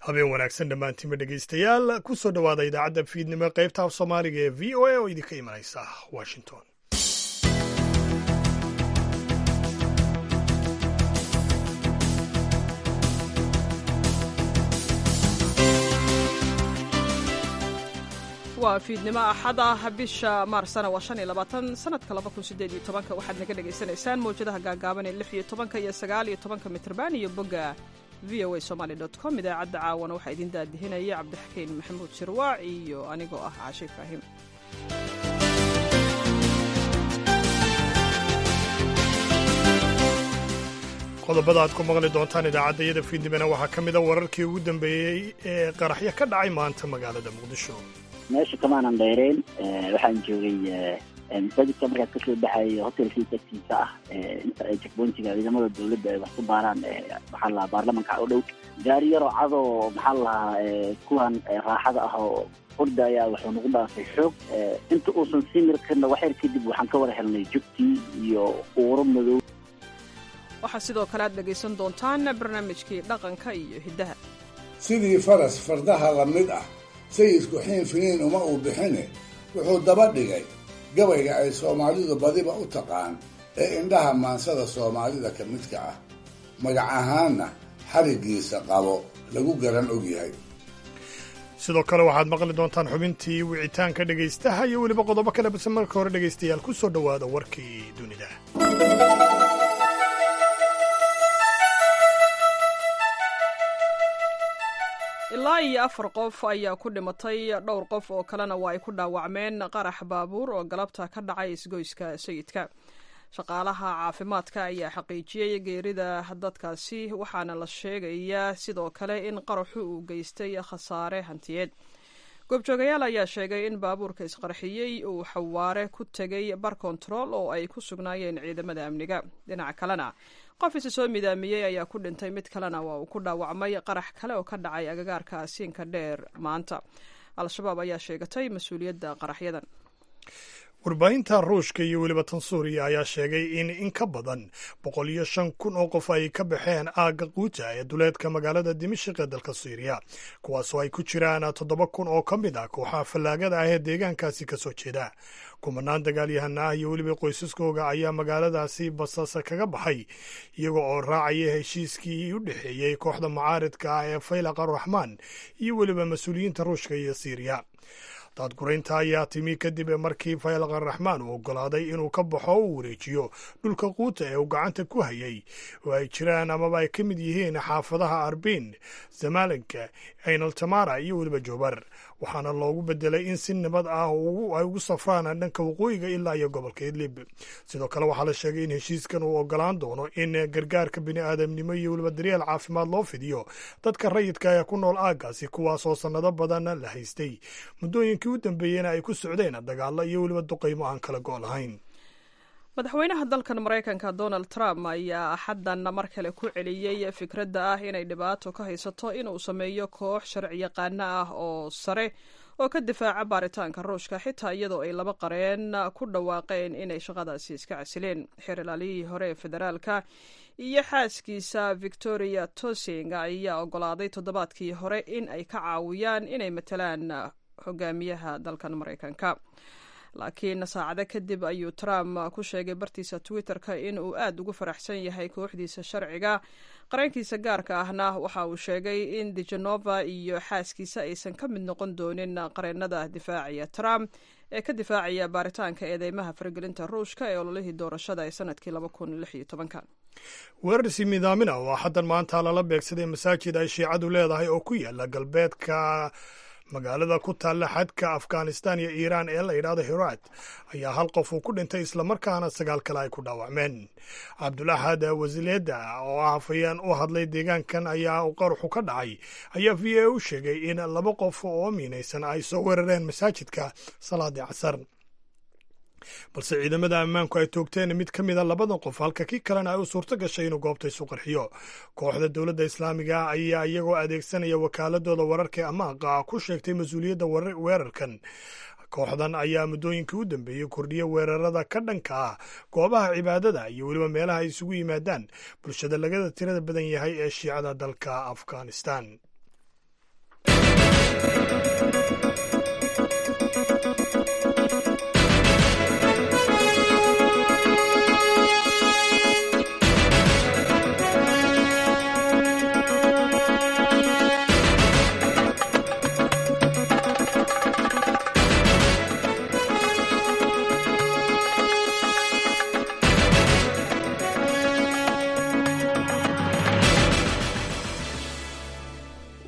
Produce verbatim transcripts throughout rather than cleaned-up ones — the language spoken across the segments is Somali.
habeen wanaagsan dhammaantiinba dhegaystayaal ku soo dhowaada idaacadda fiidnimo qaybta af soomaaliga ee v o a oo idinka imanaysa washington. waa fiidnimo axad ah bisha maarsana waa shan iyo labaatan sanadka laba kun sideed iyo tobanka waxaad naga dhagaysanaysaan mawjadaha gaagaaban ee lix iyo tobanka iyo sagaal iyo tobanka mitrban iyo bogga v o a somaly dot com idaacadda caawana waxaa idin daadihinaya cabdixakiin maxamuud shirwaac iyo anigoo ah caashe ibraahim. qodobada aad ku maqli doontaan idaacaddayada fiidnimona waxaa ka mid a wararkii ugu dambeeyey ee qaraxyo ka dhacay maanta magaalada muqdisho. meesha kamaanan dheereen waxaan joogay masaajidka markaas kasoo baxay hotelkiisa agtiisa ah inta ay checkpointiga ciidamada dawladda ay wax ku baaraan maxaa lahaa baarlamanka u dhow gaari yaroo cadoo maxaa lahaa kuwan raaxada ah oo orda ayaa wuxuu nagu dhaafay xoog inta uusan sii mirkana waxyar kadib waxaan ka wada helnay jugtii iyo uuro madow. waxaa sidoo kale aad dhegaysan doontaan barnaamijkii dhaqanka iyo hiddaha. sidii faras fardaha la mid ah sayidku xiin finiin uma uu bixine wuxuu daba dhigay gabayga ay soomaalidu badiba u taqaan ee indhaha maansada soomaalida ka midka ah magac ahaanna xariggiisa qabo lagu garan og yahay. sidoo kale waxaad maqli doontaan xubintii wicitaanka dhegaystaha iyo weliba qodobo kale balse marka hore dhegaystayaal ku soo dhowaada warkii dunida. ilaa iyo afar qof ayaa ku dhimatay dhowr qof oo kalena waa ay ku dhaawacmeen qarax baabuur oo galabta ka dhacay isgoyska sayidka. shaqaalaha caafimaadka ayaa xaqiijiyey geerida dadkaasi waxaana la sheegayaa sidoo kale in qaraxu uu geystay khasaare hantiyeed. goobjoogayaal ayaa sheegay in baabuurka isqarxiyey uu xawaare ku tegay bar kontarool oo ay ku sugnaayeen ciidamada amniga. dhinaca kalena qof isa soo midaamiyey ayaa ku dhintay, mid kalena waa uu ku dhaawacmay qarax kale oo ka dhacay agagaarka asiinka dheer maanta. al-shabaab ayaa sheegatay mas-uuliyadda qaraxyadan. warbaahinta ruushka iyo weliba tan suuriya ayaa sheegay in in ka badan boqol iyo shan kun oo qof ay ka baxeen aagga quuta ee duleedka magaalada dimashik ee dalka suuriya, kuwaasoo ay ku jiraan toddoba kun oo ka mid ah kooxaha fallaagada ah ee deegaankaasi ka soo jeeda. kumanaan dagaalyahana ah iyo weliba qoysaskooga ayaa magaaladaasi basasa kaga baxay iyaga oo raacaya heshiiskii u dhexeeyey kooxda mucaaridka ah ee faylaq araxmaan iyo weliba mas-uuliyiinta ruushka iyo siiriya. daadguraynta ayaa timi kadib markii faylaq araxmaan uu oggolaaday inuu ka baxo o u wareejiyo dhulka quuta ee uu gacanta ku hayay oo ay jiraan amaba ay ka mid yihiin xaafadaha arbiin, zamalinka, aynaltamara iyo weliba joobar, waxaana loogu bedelay in si nabad ah ay ugu safraan dhanka waqooyiga ilaa iyo gobolka idlib. sidoo kale waxaa la sheegay in heshiiskan uu ogolaan doono in gargaarka bini'aadamnimo iyo weliba daryeel caafimaad loo fidiyo dadka rayidka ee ku nool aaggaasi, kuwaasoo sannado badan la haystay muddooyinkii u dambeeyena ay ku socdeen dagaalo iyo weliba duqaymo aan kala go' lahayn. madaxweynaha dalkan maraykanka donald trump ayaa axaddan mar kale ku celiyey fikradda ah inay dhibaato ka haysato inuu sameeyo koox sharciyaqaano ah oo sare oo ka difaaca baaritaanka ruushka, xitaa iyadoo ay laba qareen ku dhawaaqeen inay shaqadaasi iska casileen. xeer ilaaliyihii hore ee federaalka iyo xaaskiisa victoria tosing ayaa oggolaaday toddobaadkii hore in ay ka caawiyaan inay matalaan hogaamiyaha dalkan maraykanka. laakiin saacado kadib ayuu trump ku sheegay bartiisa twitter-ka in uu aad ugu faraxsan yahay kooxdiisa sharciga. qareenkiisa gaarka ahna waxa uu sheegay in dejanova iyo xaaskiisa aysan ka mid noqon doonin qareennada difaacaya trump ee ka difaacaya baaritaanka eedeymaha faragelinta ruushka ee ololihii doorashada ee sanadkii laba kun lix iyo tobanka. weerarsi midaamina oo xaddan maanta lala beegsaday masaajid ay shiicadu leedahay oo ku yaala galbeedka magaalada ku taalla xadka afghanistan iyo iiraan ee la yidhaahdo hiraat ayaa hal qof uu ku dhintay islamarkaana sagaal kale ay ku dhaawacmeen. cabdulaxad wasileeda oo ah hafayeen u hadlay deegaankan ayaa u qaruxu ka dhacay ayaa v a u sheegay in laba qof oo miinaysan ay soo weerareen masaajidka salaadii casar, balse ciidamada ammaanku ay toogteen mid ka mida labadan qof halka kii kalena ay u suurto gashay inuu goobta isu qarxiyo. kooxda dowladda islaamiga ayaa iyagoo adeegsanaya wakaaladooda wararka ee amaaqa ku sheegtay mas-uuliyadda weerarkan. kooxdan ayaa muddooyinkii u dambeeyey kordhiya weerarada ka dhanka ah goobaha cibaadada iyo weliba meelaha ay isugu yimaadaan bulshada lagada tirada badan yahay ee shiicada dalka afghanistan.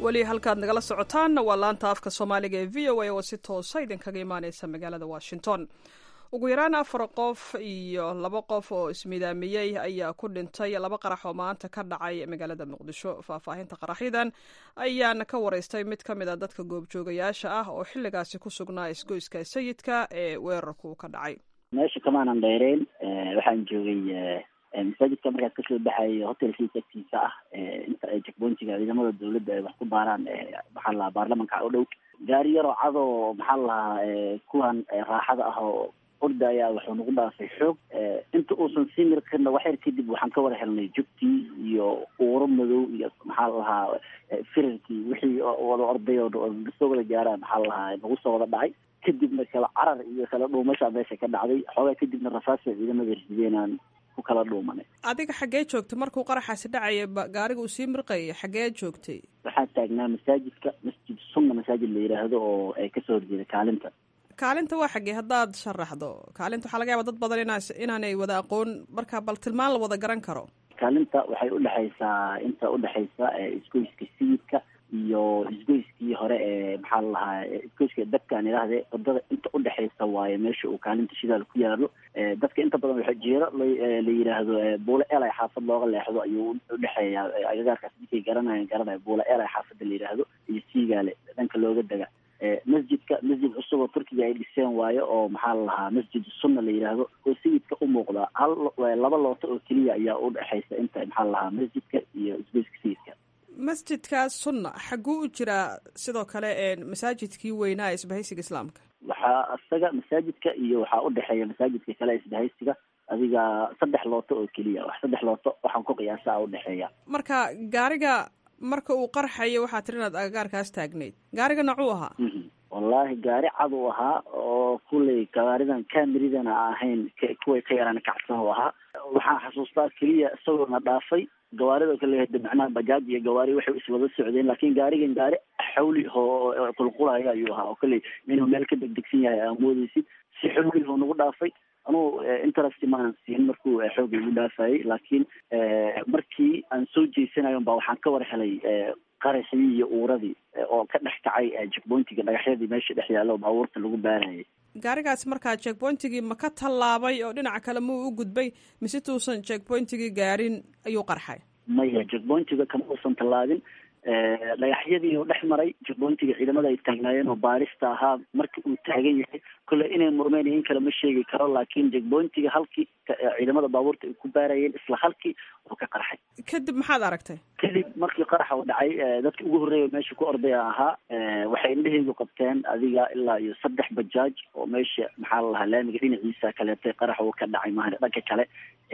weli halkaad nagala socotaan waa laanta afka soomaaliga ee v o a oo si toosa idinkaga imaaneysa magaalada washington. ugu yaraan afar qof iyo laba qof oo ismidaamiyey ayaa ku dhintay laba qarax oo maanta ka dhacay magaalada muqdisho. faahfaahinta qaraxyadan ayaana ka wareystay mid ka mid a dadka goobjoogayaasha ah oo xilligaasi ku sugnaa isgoyska sayidka ee weerarku ka dhacay. meesha kamaanan dheereen waxaan joogay masaajidka markaas kasoo baxay hotelkiisa agtiisa ah inta ay checkpointiga ciidamada dawladda ay wax ku baaraan maxaa lahaa baarlamanka u dhow gaari yaroo cadoo maxaa lahaa kuwan raaxada ah oo orda ayaa wuxuu nagu dhaafay xoog inta uusan sii mirqina waxyar kadib waxaan ka wada helnay jugtii iyo uuro madow iyo maxaa lahaa firarkii wixii wada orday oo soo wada gaaraan maxaa lahaa nagu soo wada dhacay kadibna kala carar iyo kala dhuumasha meesha ka dhacday xoogaa kadibna rasaasa ciidamada rideenaan ku kala dhuumanay. adiga xaggee joogtay markuu qaraxaasi dhacaya gaariga uu sii mirqayay xaggee joogtay? waxaan taagnaa masaajidka masjid sunna masaajid la yidhaahdo oo ay kasoo horjeeda kaalinta. kaalinta waa xaggee haddaad sharaxdo? kaalinta waxaa laga yaaba dad badan inaa inaanay wada aqoon, marka bal tilmaan la wada garan karo. kaalinta waxay udhexaysaa inta udhexaysa isgoyska sayidka iyo isgoyskii hore ee maxaa la lahaa isgoyska dabkaan idhaahde wadada inta udhexaysa waaye meesha uu kaalinta shidaal ku yaalo. dadka inta badan waxa jeero la yidhaahdo buule elay xaafad looga leexdo ayuu udhexeeyaa agagaarkaas ninkay garanayan garanaya buule elay xaafada la yidhaahdo iyo siigaale dhanka looga dega. masjidka masjid cusub oo turkiga ay dhiseen waayo oo maxaa la lahaa masjid sunna la yidhaahdo oo sayidka u muuqda hal laba looto oo keliya ayaa udhexaysa inta maxaa la lahaa masjidka iyo isgoyska sayidka. masjidkaas sunna xagguu u jiraa sidoo kale masaajidkii weynaa ee isbahaysiga islaamka? waxaa isaga masaajidka iyo waxaa udhexeeya masaajidka kale isbahaysiga adiga saddex looto oo keliya wax saddex looto waxaan ku qiyaasa udhexeeya. marka gaariga marka uu qarxayo waxaa tiri inaad agagaarkaas taagnayd, gaariga nocuu ahaa? wallahi gaari cad uu ahaa oo kulley gaaridan kameridana ahayn kuway ka yaraan kacsan u ahaa. waxaan xasuustaa keliya isagoona dhaafay gawaarida kale macnaha bajaaj iyo gawaari waxay iswada socdeen, laakiin gaarigan gaari xawli oo qulqulaya ayuu ahaa oo kale inuu meel ka degdegsan yahay aa moodeysid. si xawli oo nagu dhaafay anugu interest maanan siin markuu xooga igu dhaafayay, laakiin markii aan soo jeysanayo baa waxaan ka war helay qaraxii iyo uuradii oo ka dhex kacay checkpointiga dhagaxyadii meesha dhex yaalla oo baabuurta lagu baarayay. gaarigaas markaa checkpointigii ma ka tallaabay oo dhinaca kale muu u gudbay mise tuusan checkpointigii gaarin ayuu qarxay? maya checkpointiga kama uusan tallaabin. dhagaxyadii oo dhex maray checkpointiga ciidamada ay taagnaayeen oo baarista ahaa marka uu taagan yahay kolley inay murmeen in kale ma sheegi karo, laakiin checkpointiga halkii ciidamada baabuurta ay ku baarayeen isla halkii uu ka qarxay. kadib maxaad aragtay? kadib markii qaraxa uu dhacay dadka ugu horreeya meesha ku ordaya ahaa waxay indhaheydu qabteen adiga ilaa iyo saddex bajaaj oo meesha maxaa la lahaa laamiga dhinaciisa kaleetay qaraxa uu ka dhacay maahan dhanka kale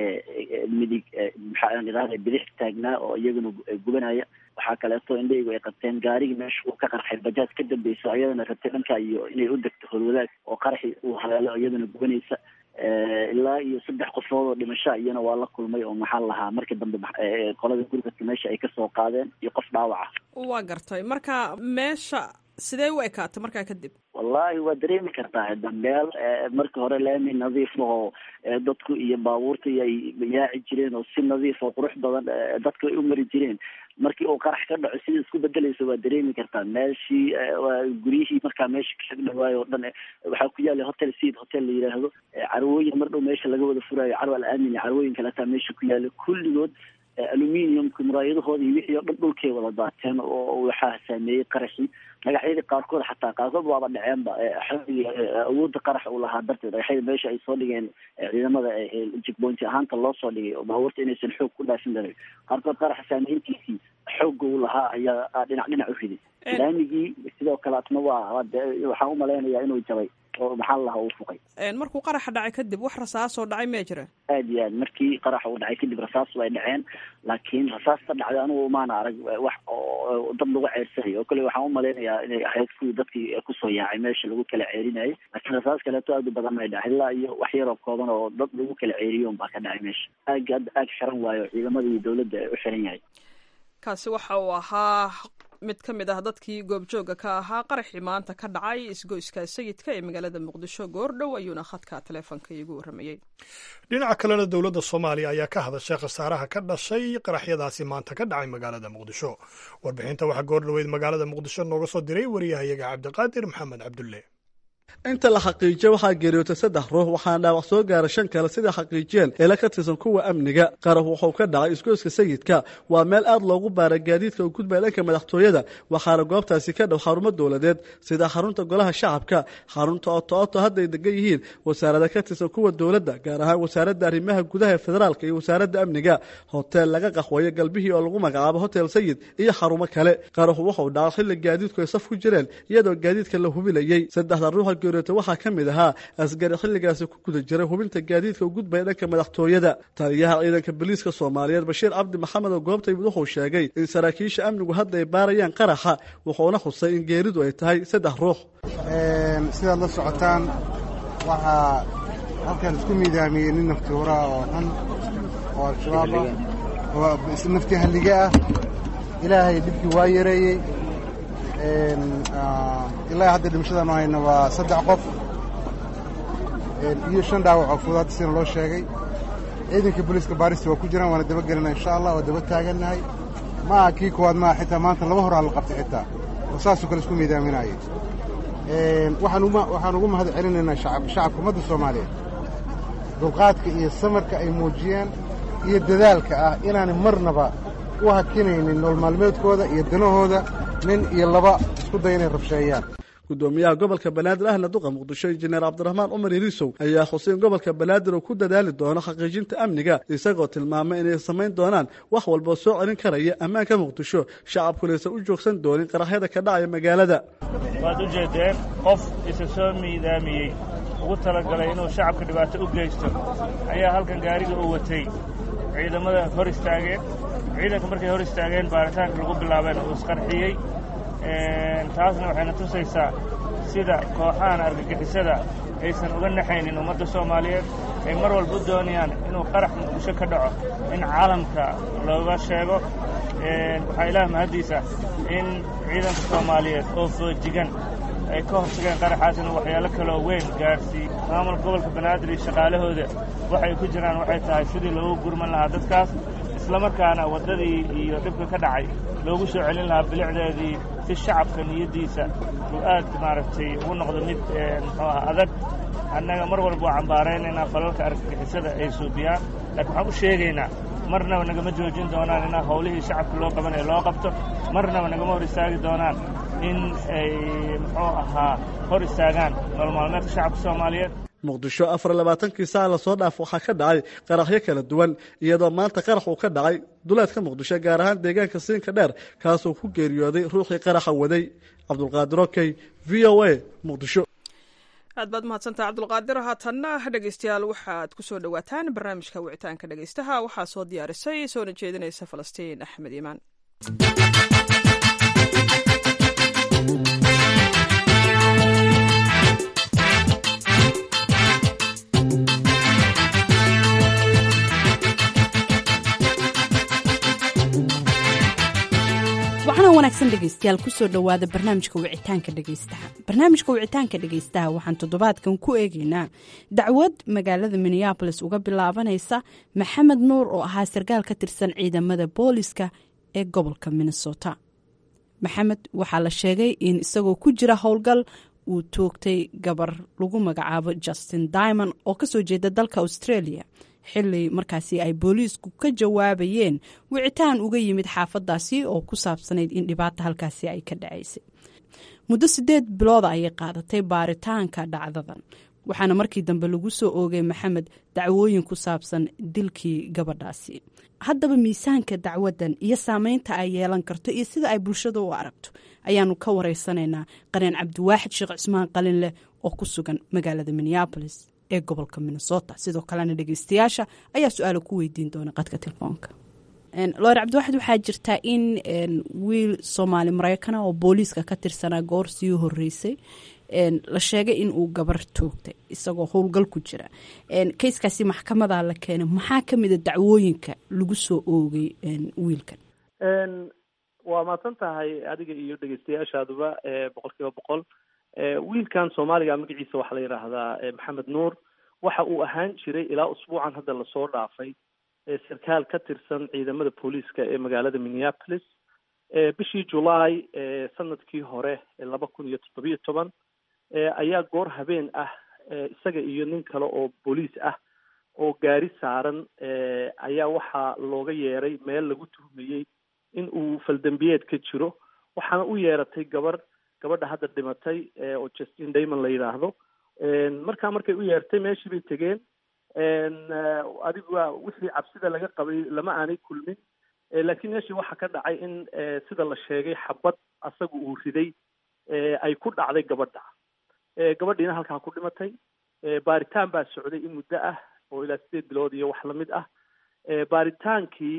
midig maxaa idhahda bidix taagnaa oo iyaguna gubanaya. waxaa kaleeto indhaheygu ay qabteen gaarigii meesha uu ka qarxay bajaaj ka dambeysa iyadana rabtay dhanka iyo inay u degto holwadaag oo qaraxi uu haleelo iyadana gubanaysa. ilaa iyo saddex qofood oo dhimasho iyana waa la kulmay oo maxaa lahaa markii dambe qolada gurmadka meesha ay kasoo qaadeen iyo qof dhaawaca. waa gartay. marka meesha sidee u ekaatay markaa kadib? wallahi waa dareemi kartaa dambeel marka hore laami nadiif oo dadku iyo baabuurta ay yaaci jireen oo si nadiif oo qurux badan dadku ay u mari jireen, markii uu qarax ka dhaco sida isku bedelaysa waa dareemi kartaa. meeshii guryihii markaa meesha ka dhawaayo oo dhan waxaa ku yaala hotel seed hotel la yidhaahdo, carwooyin mar dhow meesha laga wada furaayo carwo al-aamin iyo carwooyin kaleetaa meesha ku yaala kulligood aluminiumka muraayadahooda iyo wixii oo dhan dhulkay wada daateen oo waxaa saameeyey qaraxii. dhagaxyadii qaarkood xataa qaarkood waaba dhaceenba awoodda qarax uu lahaa darteed dhagaxyada meesha ay soo dhigeen ciidamada checkpoint ahaanta loo soo dhigay oo baabuurta inaysan xoog ku dhaafin darin. qaarkood qaraxa saameyntiisii xoogga uu lahaa ayaa dhinac dhinac u riday. laamigii sidoo kaleetna waa waxaan umalaynayaa inuu jabay oo maxaa la lahaa uu fuqay. markuu qaraxa dhacay kadib wax rasaasoo dhacay ma jira? aad iyo aad markii qaraxa uu dhacay kadib rasaas way dhaceen, laakiin rasaasta dhacday anigu maana arag wax oo dad lagu ceersanayo oo kale waxaan umalaynayaa inay ahayd kuwii dadkii kusoo yaacay meesha lagu kala ceerinayay, laakiin rasaas kaleeto aad u badan may dhacay ilaa iyo wax yaroo kooban oo dad lagu kala ceeriyo un baa ka dhacay meesha. aagga hadda aag xiran waayo ciidamada iyo dawladda u xiran yahay. kaasi waxa uu ahaa mid ka mid ah dadkii goobjooga ka ahaa qaraxii maanta ka dhacay isgoyska sayidka ee magaalada muqdisho goordhow ayuuna khadka taleefonka iigu warramayey. dhinaca kalena dowladda soomaaliya ayaa ka hadashay khasaaraha ka dhashay qaraxyadaasi maanta ka dhacay magaalada muqdisho. warbixinta waxaa goordhoweyd magaalada muqdisho nooga soo diray wariyahayaga cabdiqaadir maxamed cabdulle. inta la xaqiijiya waxaa geeriyootay saddex ruux waxaana dhaawac soo gaara shan kale sida xaqiijiyeen eela ka tirsan kuwa amniga. qarax wuxuu ka dhacay isgoyska sayidka waa meel aad loogu baara gaadiidka u gudbaya dhanka madaxtooyada waxaana goobtaasi ka dhow xarumo dowladeed sida xarunta golaha shacabka, xarunta otooto hadday degan yihiin wasaarada ka tirsan kuwa dowladda gaar ahaan wasaaradda arrimaha gudaha ee federaalka iyo wasaaradda amniga, hoteel laga qaxweeyo galbihii oo lagu magacaabo hotel sayid iyo xarumo kale. qaraxu wuxuu dhacay xilli gaadiidku ay saf ku jireen iyadoo gaadiidka la hubilayey. saddexda ruux waxaa ka mid ahaa asgari xilligaasi ku guda jiray hubinta gaadiidka u gudbaya dhanka madaxtooyada. taliyaha ciidanka booliiska soomaaliyeed bashiir cabdi maxamed oo goobta yimid wuxuu sheegay in saraakiisha amnigu hadda ay baarayaan qaraxa wuxuuna xusay in geeridu ay tahay saddex ruux. sidaad la socotaan waxaa halkan isku miidaamiyey nin naftuura oo xun oo al-shabaab ah oo nafti halliga ah. ilaahay dhibkii waa yareeyey. ilaa hadda dhimashadanu hayna waa saddex qof iyo shan dhaawac oo fudaad sina loo sheegay. ciidanka booliiska baarista waa ku jiraan waana daba gelina insha allah waa daba taagannahay. ma aha kii kuwaad maa xitaa maanta laba horaa la qabtay xitaa oo saasoo kale isku miidaaminayay. waxaan ugu mahad celinaynaa shacabka ummadda soomaaliyeed dulqaadka iyo samarka ay muujiyeen iyo dadaalka ah inaanay marnaba u hakinaynin nool maalmeedkooda iyo danahooda nin iyo laba isku day inay rabsheeyaan. gudoomiyaha gobolka banaadir ahna duqa muqdisho injineer cabdiraxmaan cumar irisow ayaa xuseen gobolka banaadir oo ku dadaali doono xaqiijinta amniga isagoo tilmaamay inay samayn doonaan wax walboo soo celin karaya ammaanka muqdisho shacabkulaysan u joogsan doonin qaraxyada ka dhacaya magaalada. waad u jeedeen qof isa soo miidaamiyey ugu talagalay inuu shacabka dhibaato u geysto ayaa halkan gaariga u watay ciidamada hor istaageen. ciidanka markay hor istaageen baaritaanka lagu bilaabeen uu isqarxiyey. taasna waxayna tusaysaa sida kooxahan argagixisada aysan uga naxaynin ummadda soomaaliyeed ay mar walba u doonayaan inuu qarax muqdisho ka dhaco in caalamka looga sheego. waxaa ilaah mahaddiisa in ciidanka soomaaliyeed oo foojigan ay ka hortageen qaraxaas inuu waxyaalo kaloo weyn gaadhsii. maamulka gobolka banaadir iyo shaqaalahooda waxay ku jiraan waxay tahay sidii loogu gurman lahaa dadkaas islamarkaana waddadii iyo dhibka ka dhacay loogu soo celin lahaa bilicdeedii si shacabka niyaddiisa uu aad maaragtay ugu noqdo mid muxuu aha adag. annaga mar walba waa cambaaraynaynaa falalka argagixisada ay suubiyaan laakiin waxaan u sheegaynaa marnaba nagama joojin doonaan inaa howlihii shacabka loo qaban ee loo qabto, marnaba nagama hor istaagi doonaan in ay muxuu ahaa hor istaagaan nolol maalmeedka shacabka soomaaliyeed. muqdisho afar labaatankii saac lasoo dhaaf waxaa ka dhacay qaraxyo kala duwan iyadoo maanta qarax uu ka dhacay duleedka muqdisho gaar ahaan deegaanka siinka dheer kaasoo ku geeriyooday ruuxii qaraxa waday. cabdulqaadir okey v o a muqdisho. aad baad mahadsantaha cabdulqaadir. haatanna dhegeystayaal waxaad ku soo dhowaataan barnaamijka wicitaanka dhegeystaha waxaa soo diyaarisay soona jeedinaysa falastiin axmed iimaan. waxaana wanaagsan dhegaystayaal kusoo dhowaada barnaamijka wicitaanka dhegaystaha. barnaamijka wicitaanka dhegaystaha waxaan toddobaadkan ku eegaynaa dacwad magaalada minneabolis uga bilaabanaysa maxamed nuur oo ahaa sarkaal ka tirsan ciidamada booliska ee gobolka minnesota. maxamed waxaa la sheegay in isagoo ku jira howlgal uu toogtay gabar lagu magacaabo justin diamond oo kasoo jeeda dalka australia xili markaasi ay booliisku ka jawaabayeen wicitaan uga yimid xaafadaasi oo ku saabsanayd in dhibaata halkaasi ay ka dhacaysay. muddo sideed bilooda ayay qaadatay baaritaanka dhacdadan waxaana markii dambe lagu soo oogay maxamed dacwooyin ku saabsan dilkii gabadhaasi. haddaba miisaanka dacwadan iyo saameynta ay yeelan karto iyo sida ay bulshada u aragto ayaanu ka wareysanaynaa qareen cabdiwaaxid sheekh cusmaan qalinleh oo ku sugan magaalada minneabolis ee gobolka minnesota. sidoo kalena dhegeystayaasha ayaa su-aalo ku weydiin doona qadka telefoonka. loor cabdiwaaxid waxaa jirtaa in wiil soomaali maraykana oo booliiska ka tirsanaa goor sii horeysay la sheegay in uu gabar toogtay isagoo howlgal ku jira. kayskaasi maxkamadaa la keenay. maxaa ka mida dacwooyinka lagu soo oogay wiilkan? waa mahadsan tahay adiga iyo dhegeystayaashaaduba boqol kiiba boqol wiilkan soomaaliga magaciisa waxaa la yidhaahdaa maxamed nuur waxa uu ahaan jiray ilaa usbuucan hadda lasoo dhaafay sarkaal ka tirsan ciidamada booliiska ee magaalada minneapolis bishii julaay sanadkii hore laba kun iyo toddobiyo toban ayaa goor habeen ah isaga iyo nin kale oo booliis ah oo gaari saaran ayaa waxaa looga yeeray meel lagu tuhmayey in uu faldambiyeed ka jiro waxaana u yeeratay gabar gabadha hadda dhimatay oo Justin Damon la yiraahdo markaa markay u yeertay meeshii bay tegeen adigu wixii cabsida laga qabay lama aanay kulmin laakiin meeshii waxa ka dhacay in sida la sheegay xabad asagu uu riday ay ku dhacday gabadha gabadhiina halkaa ku dhimatay baaritaan baa socday in muddo ah oo ilaa sideed bilood iyo wax lamid ah baaritaankii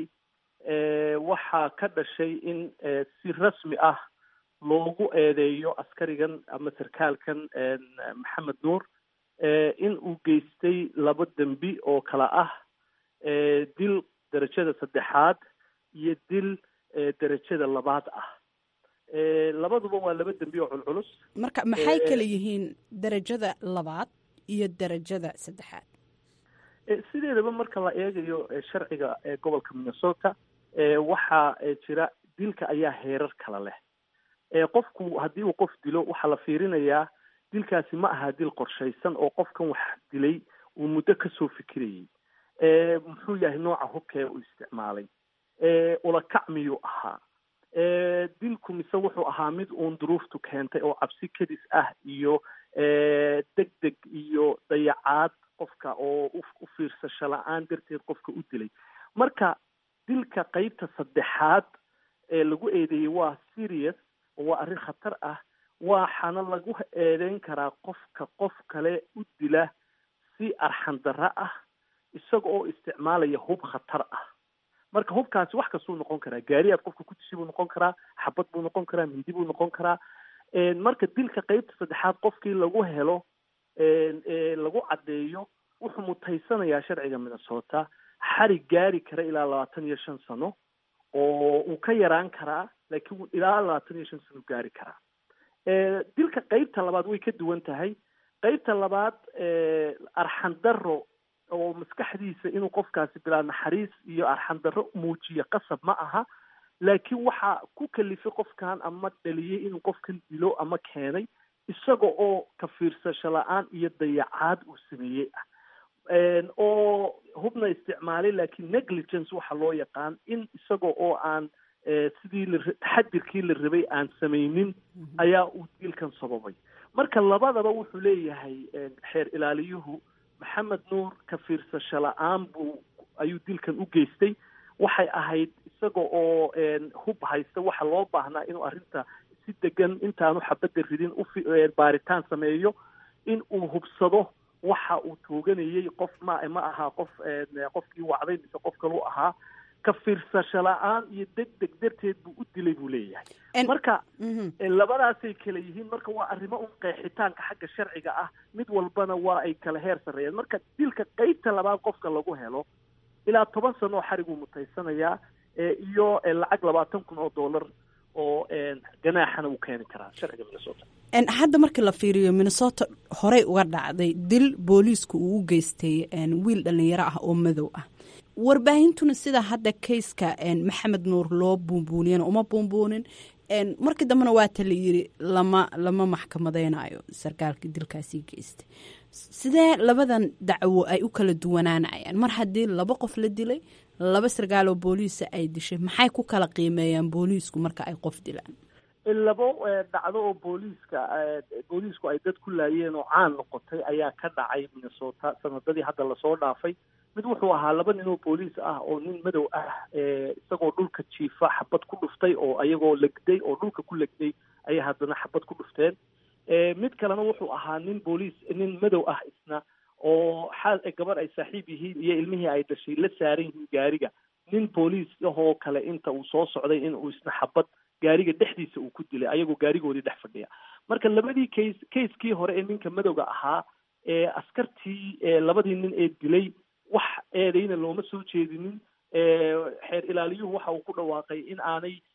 waxaa ka dhashay in si rasmi ah loogu eedeeyo askarigan ama sarkaalkan maxamed nuur in uu geystay laba dembi oo kala ah dil derajada saddexaad iyo dil derajada labaad ah labaduba waa laba dembi oo culculus marka maxay kala yihiin derajada labaad iyo derajada saddexaad sideedaba marka la eegayo sharciga gobolka Minnesota waxaa jira dilka ayaa heerar kala leh qofku haddii uu qof dilo waxaa la fiirinayaa dilkaasi ma aha dil qorshaysan oo qofkan wax dilay uu muddo kasoo fikirayay muxuu yahay nooca hubkee uu isticmaalay ulakac miyuu ahaa dilku mise wuxuu ahaa mid uun duruuftu keentay oo cabsi kadis ah iyo deg deg iyo dayacaad qofka oo u fiirsasho la-aan darteed qofka u dilay marka dilka qeybta saddexaad ee lagu eedeeyey waa serious waa arrin khatar ah waxaana lagu eedeyn karaa qofka qof kale u dila si arxan darro ah isaga oo isticmaalaya hub khatar ah marka hubkaasi wax kastuu noqon karaa gaari aad qofka ku dishi buu noqon karaa xabad buu noqon karaa mindi buu noqon karaa marka dilka qeybta saddexaad qofkii lagu helo lagu caddeeyo wuxuu mutaysanayaa sharciga Minnesota xarig gaari kara ilaa labaatan iyo shan sano oo uu ka yaraan karaa laakiin ilaa labaatan iyo shan sano gaari karaa dilka qeybta labaad way ka duwan tahay qeybta labaad arxan darro oo maskaxdiisa inuu qofkaasi bilaa naxariis iyo arxan darro muujiyo qasab ma aha laakiin waxaa ku kalifay qofkan ama dhaliyey inuu qofkan dilo ama keenay isaga oo ka fiirsasho la-aan iyo dayacaad uu sameeyey ah oo hubna isticmaalay laakiin negligence waxa loo yaqaan in isaga oo aan sidii taxadirkii la rabay aan samaynin ayaa uu dilkan sababay marka labadaba wuxuu leeyahay xeer ilaaliyuhu maxamed nuur ka fiirsasho la-aan buu ayuu dilkan u geystay waxay ahayd isaga oo hub haysta waxa loo baahnaa inuu arrinta si degan intaanu xabadda ridin u baaritaan sameeyo in uu hubsado waxa uu tooganayay qof ma ma aha qof qofkii wacday mise qof kalu ahaa ka fiirsasho la-aan iyo deg deg darteed buu u dilay buu leeyahay marka labadaasay kala yihiin marka waa arrimo un qeexitaanka xagga sharciga ah mid walbana waa ay kala heer sarreeyeen marka dilka qeybta labaad qofka lagu helo ilaa toban sano oo xariguu mutaysanayaa iyo lacag labaatan kun oo dollar oo ganaaxana uu keeni karaa sharciga Minnesota hadda markii la fiiriyo Minnesota horey uga dhacday dil booliisku uu u geystay wiil dhalinyaro ah oo madow ah warbaahintuna sida hadda kayska maxamed nuur loo buunbuuniyan uma buunbuunin markii dambena waata la yiri lama lama maxkamadeynayo sarkaalka dilkaasi geystay sidee labadan dacwo ay u kala duwanaanayaan mar haddii laba qof la dilay laba sarkaal oo booliisa ay dishay maxay ku kala qiimeeyaan booliisku marka ay qof dilaan labo dhacdo oo booliiska booliisku ay dad ku laayeen oo caan noqotay ayaa ka dhacay Minnesota sanadadii hadda lasoo dhaafay mid wuxuu ahaa laba nin oo booliis ah oo nin madow ah isagoo dhulka jiifa xabad ku dhuftay oo ayagoo legday oo dhulka ku legday ayay haddana xabad ku dhufteen mid kalena wuxuu ahaa nin booliis nin madow ah isna oo xaal gabar ay saaxiib yihiin iyo ilmihii ay dhashay la saaran yihiin gaariga nin booliis ahoo kale inta uu soo socday in uu isna xabad gaariga dhexdiisa uu ku dilay ayagoo gaarigoodii dhex fadhiya marka labadii case case-kii hore ee ninka madowga ahaa ee askartii labadii nin ee dilay wax eedayna looma soo jeedinin xeer ilaaliyuhu waxa uu ku dhawaaqay in aanay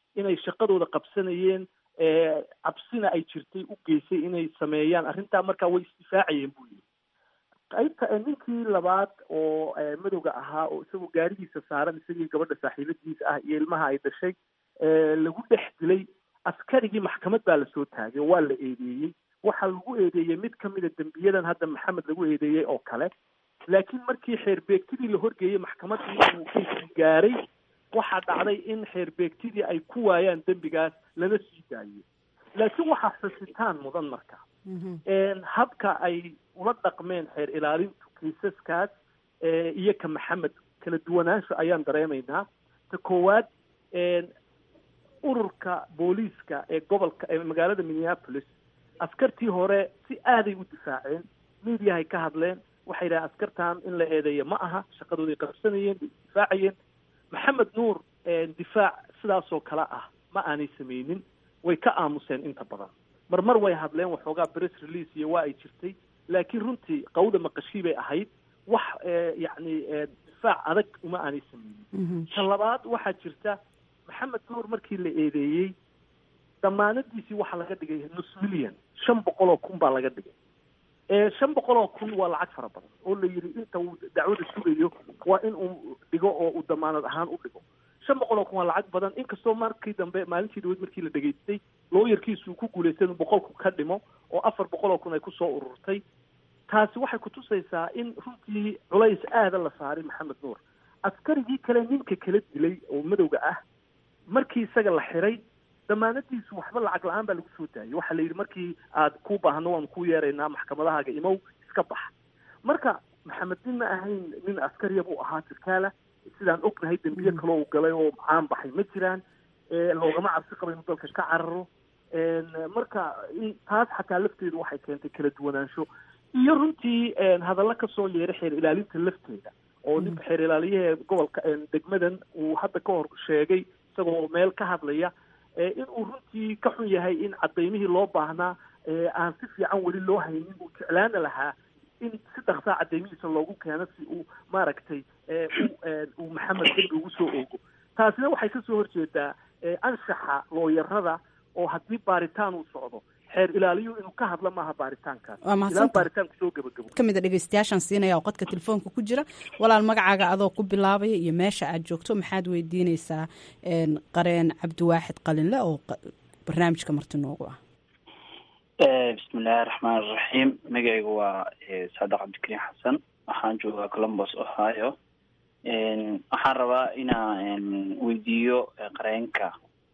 inay shaqadooda qabsanayeen cabsina ay jirtay u geysay inay sameeyaan arrintaa markaa way isdifaacayeen buu yidhi qaybta ninkii labaad oo madowga ahaa oo isagoo gaarigiisa saaran isagii gabadha saaxiibadiisa ah iyo ilmaha ay dhashay lagu dhex dilay askarigii maxkamad baa lasoo taagay waa la eedeeyey waxaa lagu eedeeyey mid ka mida dembiyadan hadda maxamed lagu eedeeyey oo kale laakiin markii xeerbeegtidii la horgeeyey maxkamaddii uu keysii gaaray waxaa dhacday in xeerbeegtidii ay ku waayaan dembigaas lana sii daayey laakiin waxaa xusitaan mudan marka habka ay ula dhaqmeen xeer ilaalintu kiisaskaas iyo ka maxamed kala duwanaansho ayaan dareemaynaa ta koowaad ururka booliiska ee gobolka ee magaalada minneapolis askartii hore si aaday u difaaceen mediahay ka hadleen waxay yidhahen askartan in la eedeeya ma aha shaqadooday qabsanayeen way difaacayeen maxamed nuur difaac sidaasoo kale ah ma aanay sameynin way ka aamuseen inta badan marmar way hadleen waxoogaa press release iyo waa ay jirtay laakiin runtii qawda maqashii bay ahayd wax yacni difaac adag uma aanay sameynin ta labaad waxaa jirta maxamed nuur markii la eedeeyey damaanadiisii waxaa laga dhigay nus milyan shan boqol oo kun baa laga dhigay shan boqol oo kun waa lacag fara badan oo la yidhi inta uu dacwada sugayo waa in uu dhigo oo uu damaanad ahaan u dhigo shan boqol oo kun waa lacag badan inkastoo markii dambe maalintii dhaweyd markii la dhegaystay looyarkiisu ku guulaystay inuu boqolku ka dhimo oo afar boqol oo kun ay kusoo ururtay taasi waxay kutusaysaa in runtii culays aada la saaray maxamed nuur askarigii kale ninka kala dilay oo madowga ah markii isaga la xiray damaanadiisu waxba lacag la-aan baa lagu soo daayay waxaa la yidhi markii aad ku baahno waanu ku yeeraynaa maxkamadahaaga imow iska bax marka maxamed nin ma ahayn nin askariya buu ahaa jirkaala sidaan ognahay dembiye kaloo uu galay oo caan baxay ma jiraan loogama cabsi qaba inuu dalka ka cararo marka taas xataa lafteedu waxay keentay kala duwanaansho iyo runtii hadalla kasoo yeeray xeer ilaalinta lafteeda oo ninka xeer ilaaliyaha gobolka degmadan uu hadda ka hor sheegay isagoo meel ka hadlaya in uu runtii ka xun yahay in cadaymihii loo baahnaa aan si fiican weli loo haynin uu jeclaana lahaa in si dhaksaa cadaymihiisa loogu keeno si uu maaragtay uu maxamed dembi ugu soo oogo taasina waxay kasoo horjeedaa anshaxa looyarada oo haddii baaritaan uu socdo xeer ilaaliyu inuu ka hadla maaha baaritaankaas ilaa baaritaanku soo gabagabo ka mid a dhegeystayaashan siinaya oo qodka telefoonka ku jira walaal magacaaga adoo ku bilaabaya iyo meesha aad joogto maxaad weydiinaysaa qareen cabdiwaaxid qalinle oo barnaamijka marti noogu ah bismillahi raxmaan raxiim magacaygu waa saadax cabdikariim xasan waxaan joogaa columbus ohio waxaan rabaa inaan weydiiyo qareenka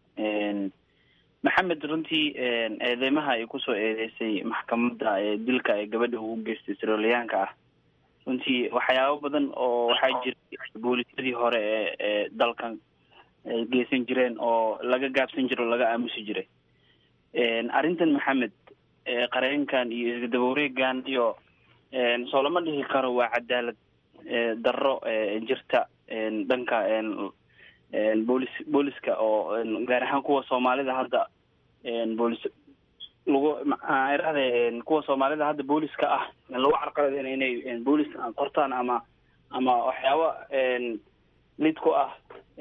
maxamed runtii eedeymaha ay kusoo eedeysay maxkamadda dilka ee gabadha ugu geystay sirolyaanka ah runtii waxyaabo badan oo waxaa jiray boolisyadii hore ee ee dalkan ay geysan jireen oo laga gaabsan jiro o laga aamusi jiray arrintan maxamed qareenkan iyo isdabawreegan iyo soo lama dhihi karo waa cadaalad darro jirta dhanka boolis booliska oo gaar ahaan kuwa soomaalida hadda boolis lagu maarade kuwa soomaalida hadda booliska ah lagu carqaladeen inay boolis qortaan ama ama waxyaabo lid ku ah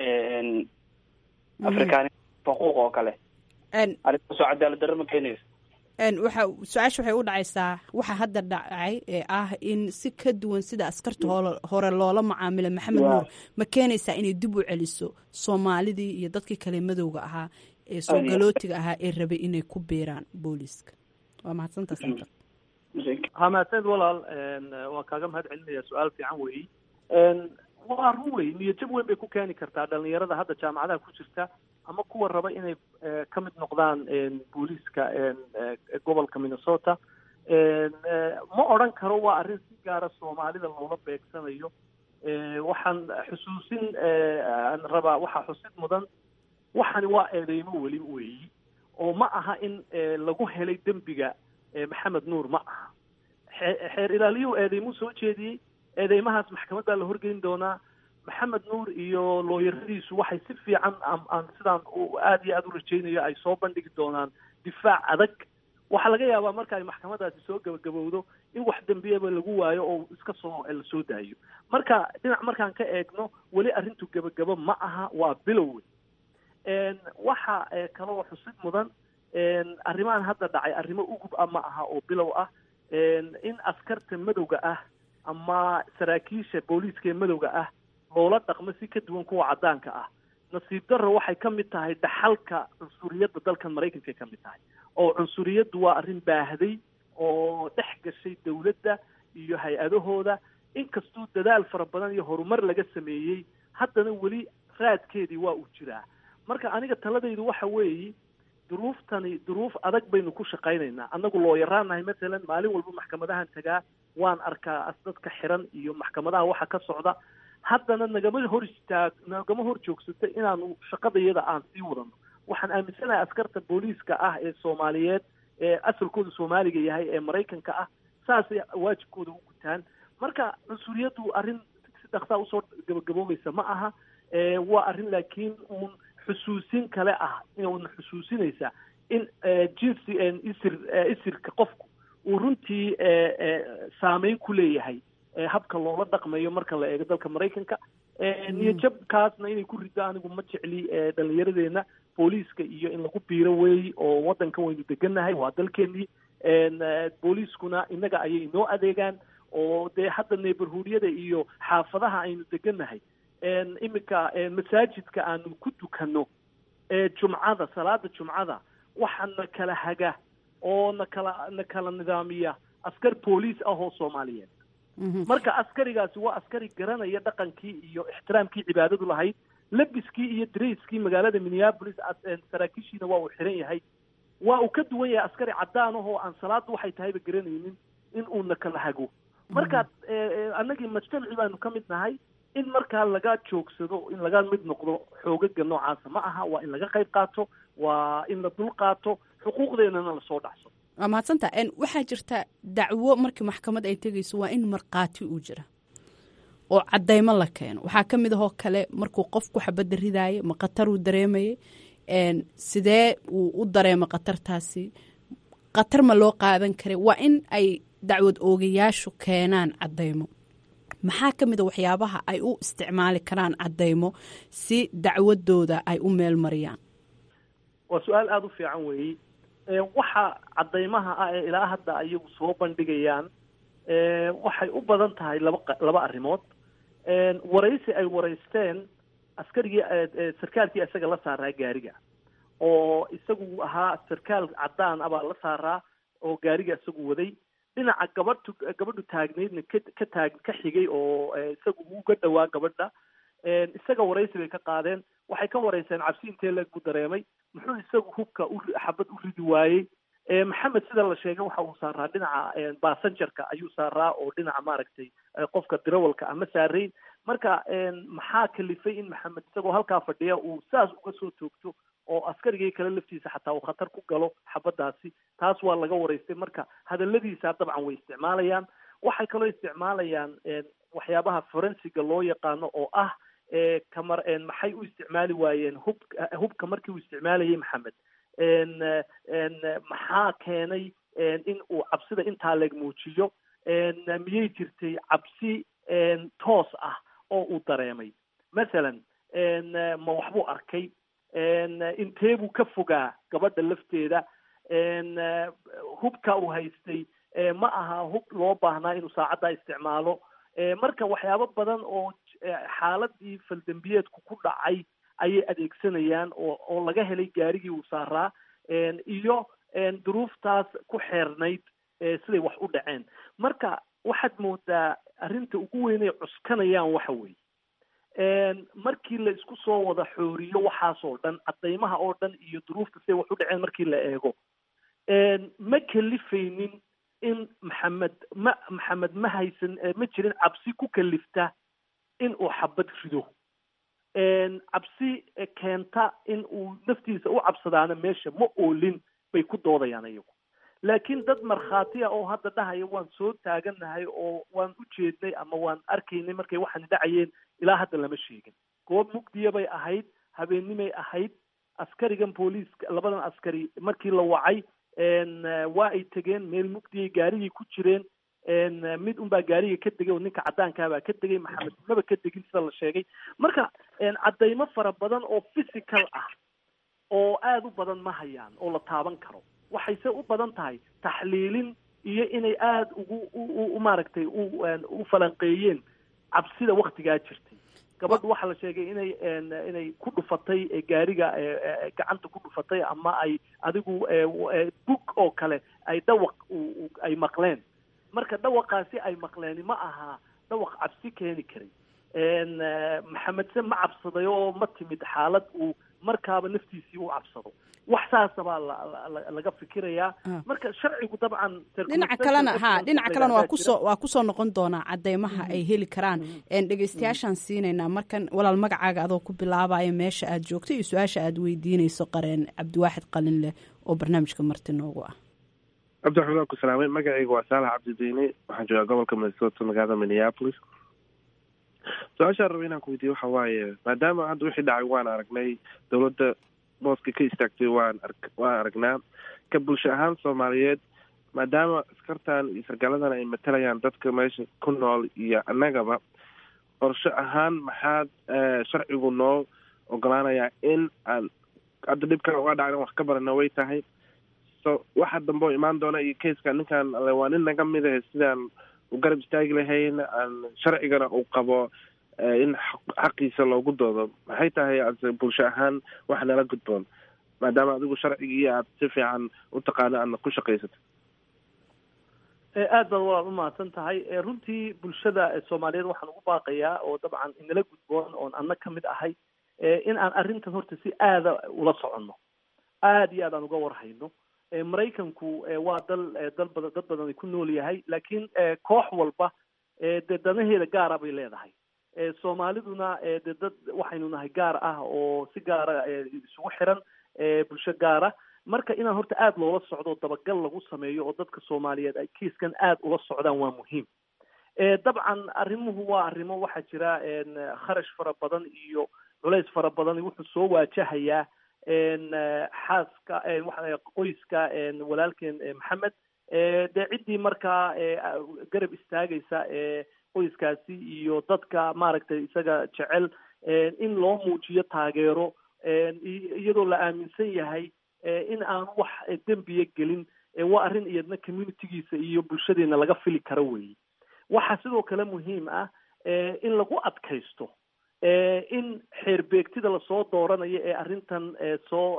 afrikaan xuquuq oo kale arrintaasoo cadaalad darro ma keenayso waxa su-aasha waxay u dhacaysaa waxa hadda dhacay ee ah in si ka duwan sida askarta hore loola macaamila maxamed nuur ma keenaysaa inay dib u celiso soomaalidii iyo dadkii kale madowga ahaa ee soo galootiga ahaa ee rabay inay ku biiraan booliska waa mahadsantaa santar ha mahadsaned walaal waa kaaga mahad celinaya su-aal fiican weyi waa run wey niyajab weyn bay ku keeni kartaa dhalinyarada hadda jaamacadaha ku jirta ama kuwa raba inay ka mid noqdaan booliiska gobolka minnesota ma odran karo waa arrin si gaara soomaalida loola beegsanayo waxaan xusuusin aan rabaa waxaa xusid mudan waxani waa eedeymo weli weeyi oo ma aha in lagu helay dembiga maxamed nuur ma aha xeer ilaaliyuhu eedeymuu soo jeediyey eedeymahaas maxkamad baa la horgeyn doonaa maxamed nuur iyo looyaradiisu waxay si fiican aan sidaan aada iyo aada u rajaynayo ay soo bandhigi doonaan difaac adag waxaa laga yaabaa marka ay maxkamadaasi soo gabagabowdo in wax dembiyaba lagu waayo oo iska soo la soo daayo marka dhinac markaan ka eegno weli arrintu gabagabo ma aha waa bilow waxa kaloo xusid mudan arrimahan hadda dhacay arrimo ugub ah ma aha oo bilow ah in askarta madowga ah ama saraakiisha booliiska ee madowga ah loola dhaqmo si ka duwan kuwa caddaanka ah nasiib darro waxay ka mid tahay dhaxalka cunsuriyadda dalkan maraykanka ay ka mid tahay oo cunsuriyaddu waa arrin baahday oo dhex gashay dawladda iyo hay-adahooda inkastuu dadaal fara badan iyo horumar laga sameeyey haddana weli raadkeedii waa uu jiraa marka aniga taladaydu waxa weeye duruuftani duruuf adag baynu ku shaqaynaynaa annagu looyaraanahay matalan maalin walba maxkamadahan tagaa waan arkaa as dadka xiran iyo maxkamadaha waxa ka socda haddana nagama hor istaag nagama hor joogsatay inaanu shaqadayada aan sii wadano waxaan aaminsanahay askarta booliiska ah ee soomaaliyeed ee asalkooda soomaaliga yahay ee maraykanka ah saasay waajibkooda u gutaan marka cunsuriyaddu arrin si dhaqsaa usoo gabagaboobaysa ma aha waa arrin laakiin uun xusuusin kale ah inuuna xusuusinaysa in jinsi isir isirka qofku uu runtii saameyn ku leeyahay habka loola dhaqmayo marka la eego dalka maraykanka niyadjabkaasna inay ku rido anigu ma jecli dhallinyaradeenna booliiska iyo in lagu biiro weey oo waddanka waynu degannahay waa dalkeenii booliiskuna innaga ayay inoo adeegaan oo dee hadda neighborhoodyada iyo xaafadaha aynu degannahay iminka masaajidka aanu ku dukanno jumcada salaada jumcada waxaa na kala haga oo na kala na kala nidaamiya askar booliis ah oo soomaaliyeed marka askarigaasi waa askari garanaya dhaqankii iyo ixtiraamkii cibaadadu lahayd labiskii iyo dareyskii magaalada minneapolis saraakiishiina waa uu xiran yahay waa uu ka duwan yahay askari caddaan ahoo aan salaaddu waxay tahayba garanaynin in uu na kala hago marka annagii mujtamacii baanu ka mid nahay in markaa laga joogsado in laga mid noqdo xoogaga noocaasa ma aha waa in laga qayb qaato waa in la dul qaato xuquuqdeennana lasoo dhacso waa mahadsanta waxaa jirta dacwo markii maxkamad ay tegayso waa in markhaati uu jira oo caddaymo la keeno waxaa ka mid ahoo kale markuu qofku xabadda ridaayo ma khatar uu dareemayay sidee uu u dareemo khatartaasi khatar ma loo qaadan karay waa in ay dacwad oogayaashu keenaan caddaymo maxaa ka mid a waxyaabaha ay u isticmaali karaan caddaymo si dacwadooda ay u meel mariyaan waa su-aal aada u fiican weeye waxa caddaymaha ah ee ilaa hadda iyagu soo bandhigayaan waxay u badan tahay laba laba arrimood waraysi ay waraysteen askarigii sarkaalkii isaga la saaraa gaariga oo isagu ahaa sarkaal caddaan ah baa la saaraa oo gaariga isagu waday dhinaca gabadhu gabadhu taagnaydna ka ka taag ka xigay oo isagu uga dhawaa gabadha isaga waraysi bay ka qaadeen waxay ka warayseen cabsi intee leeg buu dareemay muxuu isagu hubka u xabad u ridi waayey maxamed sida la sheegay waxa uu saaraa dhinaca basanjarka ayuu saaraa oo dhinaca maaragtay qofka dirawalka ama saarayn marka maxaa kalifay in maxamed isagoo halkaa fadhiya uu saas uga soo toogto oo askarigii kale laftiisa xataa uu khatar ku galo xabaddaasi taas waa laga waraystay marka hadalladiisa dabcan way isticmaalayaan waxay kaloo isticmaalayaan waxyaabaha forensiga loo yaqaano oo ah kamar maxay u isticmaali waayeen hub hubka markii uu isticmaalayay maxamed maxaa keenay in uu cabsida intaa leeg muujiyo miyay jirtay cabsi toos ah oo uu dareemay masalan ma waxbuu arkay intee buu ka fogaa gabadha lafteeda hubka uu haystay ma aha hub loo baahnaa inuu saacaddaa isticmaalo marka waxyaabo badan oo xaaladii faldambiyeedku ku dhacay ayay adeegsanayaan oo oo laga helay gaarigii uu saaraa iyo duruuftaas ku xeernayd siday wax u dhaceen marka waxaad moodaa arrinta ugu weynay cuskanayaan waxa weeye markii la isku soo wada xooriyo waxaasoo dhan caddaymaha oo dhan iyo duruufta siday wax u dhaceen markii la eego ma kalifaynin in maxamed ma maxamed ma haysan ma jirin cabsi ku kalifta in uu xabad rido cabsi keenta in uu naftiisa u cabsadaana meesha ma oolin bay ku doodayaan iyagu laakiin dad markhaati ah oo hadda dhahaya waan soo taagannahay oo waan u jeednay ama waan arkaynay markay waxaan dhacayeen ilaa hadda lama sheegin goob mugdiya bay ahayd habeennimay ahayd askarigan booliiska labadan askari markii la wacay waa ay tegeen meel mugdiyay gaarigay ku jireen mid unbaa gaariga ka degay oo ninka caddaankaabaa ka degay maxamed maba ka degin sida la sheegay marka caddaymo fara badan oo physical ah oo aada u badan ma hayaan oo la taaban karo. waxayse u badan tahay taxliilin iyo inay aada ugu maaragtay u falanqeeyeen cabsida waktigaa jirtay. gabadhu waxaa la sheegay inay inay ku dhufatay gaariga gacanta ku dhufatay ama ay adigu bug oo kale ay dhawaq ay maqleen. marka dhawaqaasi ay maqleen ma aha dhawaq cabsi keeni karay. maxamedse ma cabsaday oo ma timid xaalad uu markaaba naftiisii u cabsado. wax saasabaa laga fikirayaa. marka sharcigu dabcan dhinaca kalena ha dhinaca kalena waa kusoo waa kusoo noqon doonaa cadeymaha ay heli karaan. dhegeystayaashaan siinaynaa markan walaal magacaaga adoo ku bilaabaya meesha aad joogto iyo su-aasha aad weydiinayso qareen cabdiwaaxid qalinleh oo barnaamijka marti noogu ah. cabdiwaxid waan ku salaamay. magacayga waa saalax cabdidiine, waxaan joogaa gobolka minnesota magaalada minneapolis. su-aashaan raba inaan ku weydiiyo waxa waaye, maadaama hadda wixii dhacay waan aragnay, dowladda booska ka istaagtay waan waan aragnaa, ka bulsho ahaan soomaaliyeed maadaama askartan iyo sargaladan ay matalayaan dadka meesha ku nool iyo annagaba, qorshe ahaan maxaad sharcigu noo ogolaanayaa in aan hadda dhibkan uga dhacna wax ka barana way tahay. so waxa dambe oo imaan doona iyo kayskan ninkan waa nin naga mid ah sidaan u garab istaagi lahayn, aan sharcigana uu qabo in xaqiisa loogu doodo. maxay tahay bulsho ahaan wax nala gudboon maadaama adigu sharcigii aad si fiican u taqaano aadna ku shaqaysato? aad baad walaal umahadsan tahay. runtii bulshada soomaaliyeed waxaan ugu baaqayaa oo dabcan inala gudboon oon anna ka mid ahay in aan arrintan horta si aada ula soconno, aada iyo aad aan uga warhayno. maraykanku waa dal dal badan dad badan ay ku nool yahay, laakiin koox walba dee danaheeda gaara bay leedahay. soomaaliduna dee dad waxaynu nahay gaar ah oo si gaara isugu xiran bulsho gaara. marka inaan horta aada loola socdo dabagal lagu sameeyo oo dadka soomaaliyeed ay kiiskan aada ula socdaan waa muhiim. dabcan arrimuhu waa arrimo waxaa jira kharash fara badan iyo culays fara badan wuxuu soo waajahayaa xaaska qoyska walaalkeen maxamed. dee ciddii markaa garab istaagaysa qoyskaasi iyo dadka maaragtay isaga jecel in loo muujiyo taageero iyadoo la aaminsan yahay in aan wax dembiya gelin, waa arrin iyadna communitygiisa iyo bulshadeena laga fili karo weeye. waxaa sidoo kale muhiim ah in lagu adkaysto in xeerbeegtida lasoo dooranayo ee arrintan soo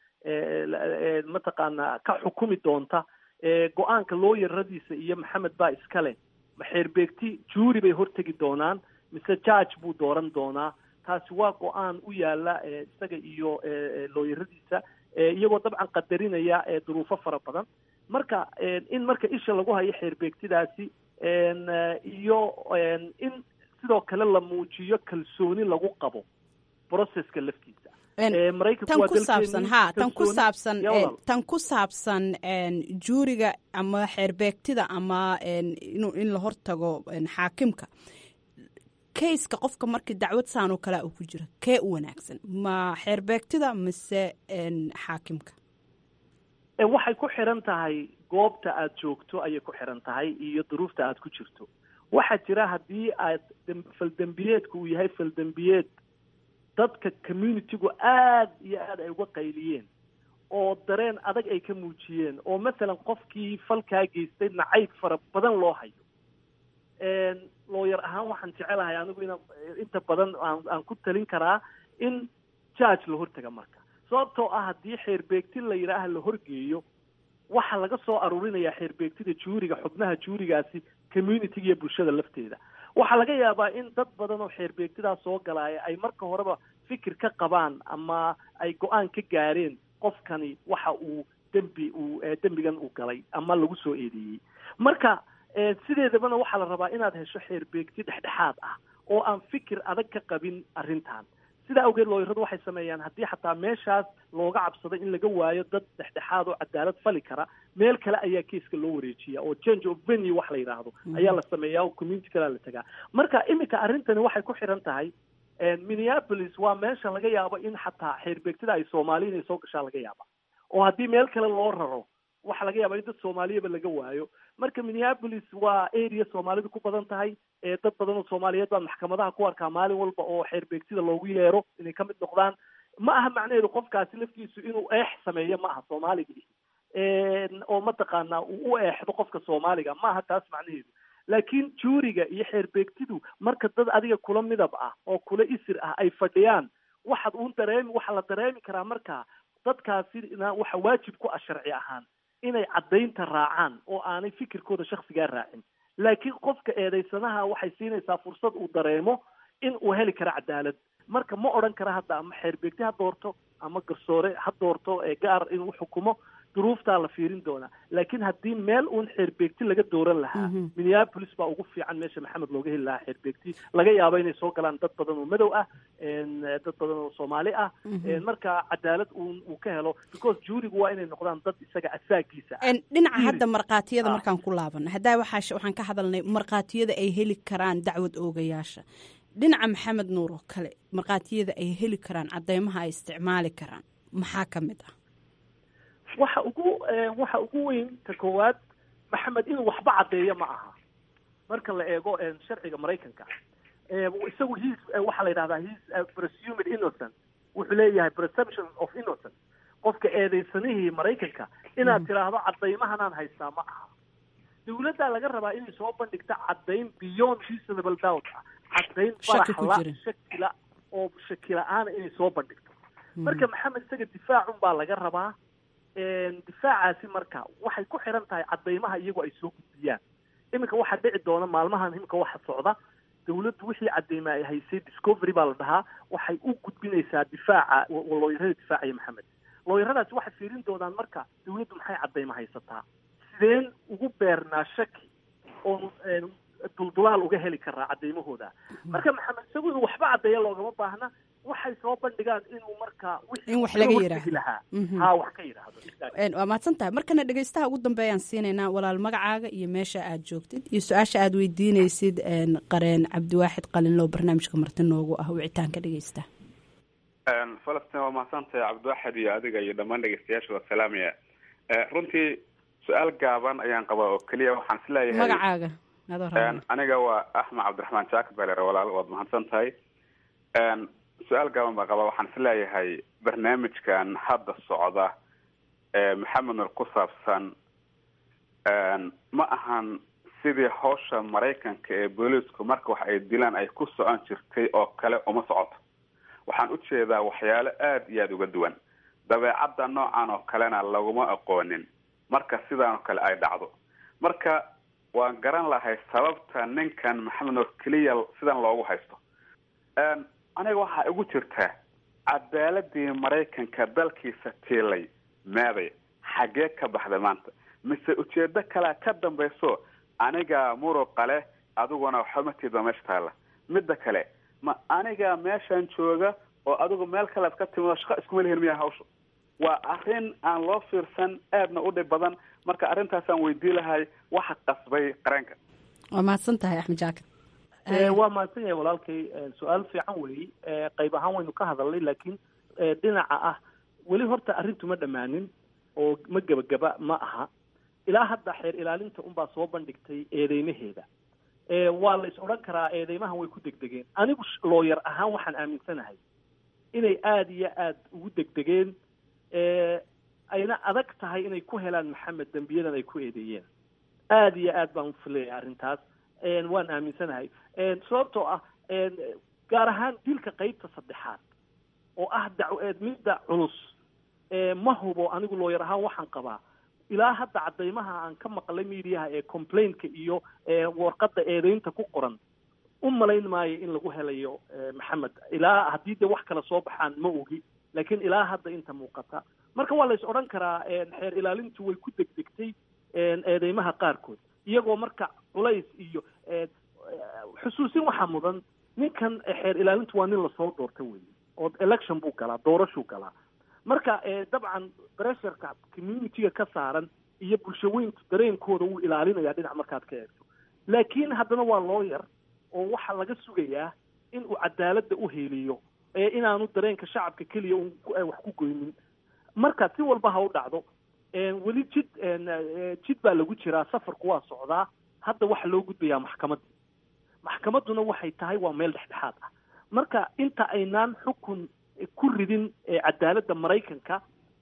mataqaanaa ka xukumi doonta go-aanka looyaradiisa iyo maxamed baa iskale. xeerbeegti juuri bay hortegi doonaan mise judge buu dooran doonaa. taasi waa go-aan u yaala isaga iyo looyaradiisa iyagoo dabcan qadarinaya duruufo fara badan. marka in marka isha lagu hayo xeerbeegtidaasi iyo in sidoo kale la muujiyo kalsooni lagu qabo processka laftiisa. tan ku saabsan ha tan ku saabsan tan ku saabsan juuriga ama xeerbeegtida ama inuu in la hortago xaakimka. kayska qofka markii dacwad saan oo kale uu ku jiro kee u wanaagsan, ma xeerbeegtida mise xaakimka? waxay ku xiran tahay goobta aad joogto ayay ku xiran tahay iyo duruufta aad ku jirto. waxaa jira haddii aad faldembiyeedku uu yahay faldembiyeed dadka communitygu aada iyo aada ay uga qayliyeen oo dareen adag ay ka muujiyeen, oo masalan qofkii falkaa geystay nacayb fara badan loo hayo. looyar ahaan waxaan jecelahay anigu ina inta badan aan ku talin karaa in judge la hortaga marka, sababtoo ah haddii xeerbeegti la yidhaaha la horgeeyo waxaa laga soo aruurinayaa xeerbeegtida juuriga, xubnaha juurigaasi communityga iyo bulshada lafteeda. waxaa laga yaabaa in dad badan oo xeerbeegtidaas soo galaaya ay marka horeba fikir ka qabaan ama ay go-aan ka gaareen qofkani waxa uu dembi uu dembigan uu galay ama lagu soo eedeeyey. marka sideedabana waxaa la rabaa inaad hesho xeerbeegti dhexdhexaad ah oo aan fikir adag ka qabin arrintan. sidaa awgeed looyaradu waxay sameeyaan haddii xataa meeshaas looga cabsado in laga waayo dad dhexdhexaad oo cadaalad fali kara, meel kale ayaa kiiska loo wareejiya oo change of venue wax la yidhaahdo ayaa la sameeyaa oo community kalea la tagaa. marka iminka arrintani waxay ku xiran tahay minneapolis waa meesha laga yaabo in xataa xeerbeegtida ay soomaali inay soo gashaa laga yaaba, oo haddii meel kale loo raro waxa laga yaaba in dad soomaaliyaba laga waayo. marka minneapolis waa area soomaalidu ku badan tahay. dad badan oo soomaaliyeed baa maxkamadaha ku arkaa maalin walba oo xeerbeegtida loogu yeero inay ka mid noqdaan. ma aha macnaheedu qofkaasi laftiisu inuu eex sameeyo ma aha soomaaliga oo mataqaanaa uu u eexdo qofka soomaaliga ma aha taas macnaheedu laakiin juuriga iyo xeerbeegtidu marka dad adiga kula midab ah oo kula isir ah ay fadhiyaan waxaad uun dareemi waxaa la dareemi karaa markaa dadkaasina waxa waajib ku ah sharci ahaan inay caddaynta raacaan oo aanay fikirkooda shaksigaa raacin laakiin qofka eedaysanaha waxay siinaysaa fursad uu dareemo in uu heli karo cadaalad marka ma odhan kara hadda ama xeerbeegti ha doorto ama garsoore ha doorto ee gaar inuu xukumo duruuftaa la fiirin doonaa laakiin haddii meel uun xeerbeegti laga dooran lahaa minneapolis baa ugu fiican meesha maxamed looga heli lahaa xeerbeegti laga yaabo inay soo galaan dad badan oo madow ah dad badan oo soomaali ah marka cadaalad uun uu ka helo because juurigu waa inay noqdaan dad isaga asaagiisa ah dhinaca hadda markhaatiyada markaan ku laabano haddaa waxaa waxaan ka hadalnay markhaatiyada ay heli karaan dacwad oogayaasha dhinaca maxamed nuur oo kale markhaatiyada ay heli karaan cadeymaha ay isticmaali karaan maxaa ka mid ah waxa ugu waxa ugu weyn ta koowaad maxamed inuu waxba caddeeyo ma aha marka la eego sharciga maraykanka isagu his waxaa la yidhahdaa his presumed innocent wuxuu leeyahay presumption of innocent qofka eedeysanihii maraykanka inaad tiraahdo cadaymahanaan haystaa ma aha dawladdaa laga rabaa inay soo bandhigto caddayn beyond reasonable doubt ah caddayn baraxla shakila oo shakila-aana inay soo bandhigto marka maxamed isaga difaacun baa laga rabaa difaacaasi marka waxay ku xiran tahay cadaymaha iyagu ay soo gudbiyaan iminka waxaa dhici doona maalmahan iminka waxa socda dawladdu wixii cadayma ay haysay discovery baa la dhahaa waxay u gudbinaysaa difaaca looyarada difaacaya maxamed looyaradaasi waxay fiirin doonaan marka dawladdu maxay cadayma haysataa sideen ugu beernaa shaki oo duldulaal uga heli karaa cadaymahooda marka maxamed isagu inuu waxba caddeeya loogama baahna waxay soo bandhigaan inuu markaa in wax laga yiraahdo ha wax ka yiraahdo waa mahadsan tahay markana dhegeystaha ugu dambeeyaan siinaynaa walaal magacaaga iyo meesha aad joogtid iyo su-aasha aad weydiinaysid qareen cabdiwaaxid qalinlow barnaamijka marti noogu ah wicitaanka dhegeysta falastiin waa mahadsan tahay cabdiwaaxid iyo adiga iyo dhammaan dhegeystayaasha waa salaamaya runtii su-aal gaaban ayaan qabaa oo keliya waxaan isleeyahay magacaaga aniga waa axmed cabdiraxmaan jaakad baleere walaal waad mahadsan tahay su-aal gaaban baa qaba waxaan isleeyahay barnaamijkan hadda socda ee maxamed nur ku saabsan ma ahan sidii hawsha maraykanka ee booliisku marka wax ay dilaan ay ku socon jirtay oo kale uma socoto waxaan ujeedaa waxyaalo aada iyo aada uga duwan dabeecadda noocan oo kalena laguma aqoonin marka sidaan oo kale ay dhacdo marka waan garan lahay sababta ninkan maxamed nur keliya sidan loogu haysto aniga waxaa igu jirtaa cadaaladii maraykanka dalkiisa tiilay meeday xaggee ka baxday maanta mise ujeedo kalea ka dambayso aniga muruqa leh adiguna waxbamatiida meesha taalla midda kale ma aniga meeshaan jooga oo adigu meel kalead ka timido shaqo iskuma lihin miya hawsha waa arrin aan loo fiirsan aadna u dhib badan marka arrintaasaan weydii lahay waxa qasbay qareenka waa mahadsan tahay axmed jaakad waa mahadsan yahay walaalkay su-aal fiican weeye qayb ahaan waynu ka hadalnay laakiin dhinaca ah weli horta arrintu ma dhammaanin oo ma gebagaba ma aha ilaa hadda xeer ilaalinta unbaa soo bandhigtay eedeymaheeda waa la is odhan karaa eedeymahan way ku degdegeen anigu looyar ahaan waxaan aaminsanahay inay aada iyo aada ugu degdegeen ayna adag tahay inay ku helaan maxamed dembiyadan ay ku eedeeyeen aada iyo aad baan ufilayay arrintaas waan aaminsanahay sababtoo ah gaar ahaan dilka qeybta saddexaad oo ah dac midda culus ma hubo anigu looyar ahaan waxaan qabaa ilaa hadda cadaymaha aan ka maqlay mediaha ee complaintka iyo warqadda eedeynta ku qoran u malayn maayo in lagu helayo maxamed ilaa haddii dee wax kale soo baxaan ma ogi laakiin ilaa hadda inta muuqata marka waa la is odhan karaa xeer ilaalintu way ku degdegtay eedeymaha qaarkood iyagoo marka culays iyo xusuusin waxaa mudan ninkan xeer ilaalintu waa nin lasoo doorta wey oo election buu galaa doorashuu galaa marka dabcan bresherka communityga ka saaran iyo bulshaweyntu dareenkooda wuu ilaalinayaa dhinac markaad ka eegto laakiin haddana waa looyar oo waxaa laga sugayaa in uu cadaaladda u heliyo ee inaanu dareenka shacabka keliya un wax ku goynin marka si walba ha u dhacdo weli jid jid baa lagu jiraa safarku waa socdaa hadda waxa loo gudbayaa maxkamaddii maxkamadduna waxay tahay waa meel dhexdhexaad ah marka inta aynaan xukun ku ridin cadaaladda maraykanka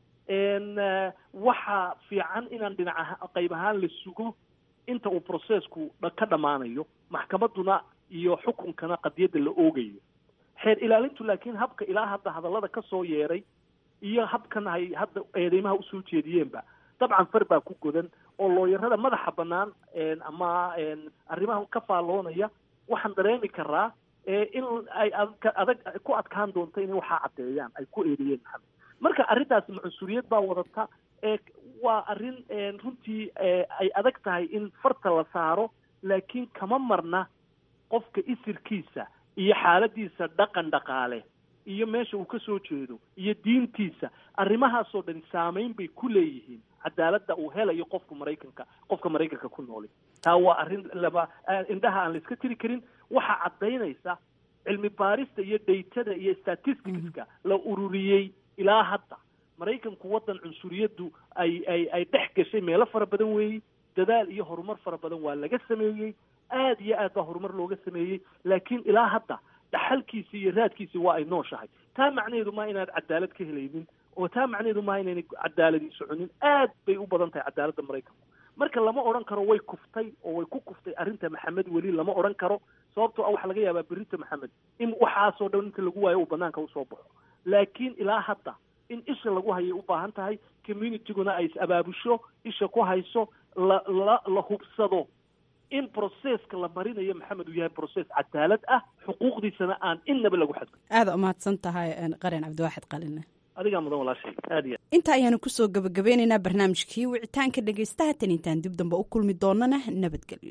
waxaa fiican inaan dhinaca qayb ahaan la sugo inta uu processku ka dhammaanayo maxkamadduna iyo xukunkana qadiyadda la oogayo xeer ilaalintu laakiin habka ilaa hadda hadallada ka soo yeeray iyo habkan ay hadda eedeymaha usoo jeediyeenba dabcan far baa ku godan oo looyarada madaxa bannaan ama arrimaha ka faalloonaya waxaan dareemi karaa in ay adag ku adkaan doonto inay waxaa caddeeyaan ay ku eedeeyeen maxamed marka arrintaasi macunsuriyad baa wadata waa arrin runtii ay adag tahay in farta la saaro laakiin kama marna qofka isirkiisa iyo xaaladiisa dhaqan dhaqaale iyo meesha uu ka soo jeedo iyo diintiisa arrimahaasoo dhan saamayn bay ku leeyihiin cadaaladda uu helayo qofka maraykanka qofka maraykanka ku nooli taa waa arrin laba indhaha aan la iska tiri karin waxaa caddaynaysa cilmi baarista iyo daytada iyo statisticska la ururiyey ilaa hadda maraykanku waddan cunsuriyaddu ay ay ay dhex gashay meelo fara badan weeyey dadaal iyo horumar fara badan waa laga sameeyey aad iyo aad baa horumar looga sameeyey laakiin ilaa hadda dhaxalkiisii iyo raadkiisii waa ay nooshahay taa macnaheedu maa inaad cadaalad ka helaynin oo taa macnaheedu maa inaynay cadaaladii soconin aad bay u badan tahay cadaaladda maraykanku marka lama odhan karo way kuftay oo way ku kuftay arrinta maxamed weli lama odhan karo sababtoo ah waxaa laga yaabaa berrita maxamed in waxaasoo dhan inta lagu waayo uu banaanka usoo baxo laakiin ilaa hadda in isha lagu hayay u baahan tahay communityguna ay is abaabusho isha ku hayso la la la hubsado in processka la marinayo maxamed uu yahay process cadaalad ah xuquuqdiisana aan innaba lagu xadgudbin aada umahadsan tahay qaran cabdiwaaxid qaline adigaa mudan walaashay aad iyo inta ayaanu kusoo gabagabeynaynaa barnaamijkii wicitaanka dhegaystaha tan intaan dib dambe u kulmi doonana nabadgelyo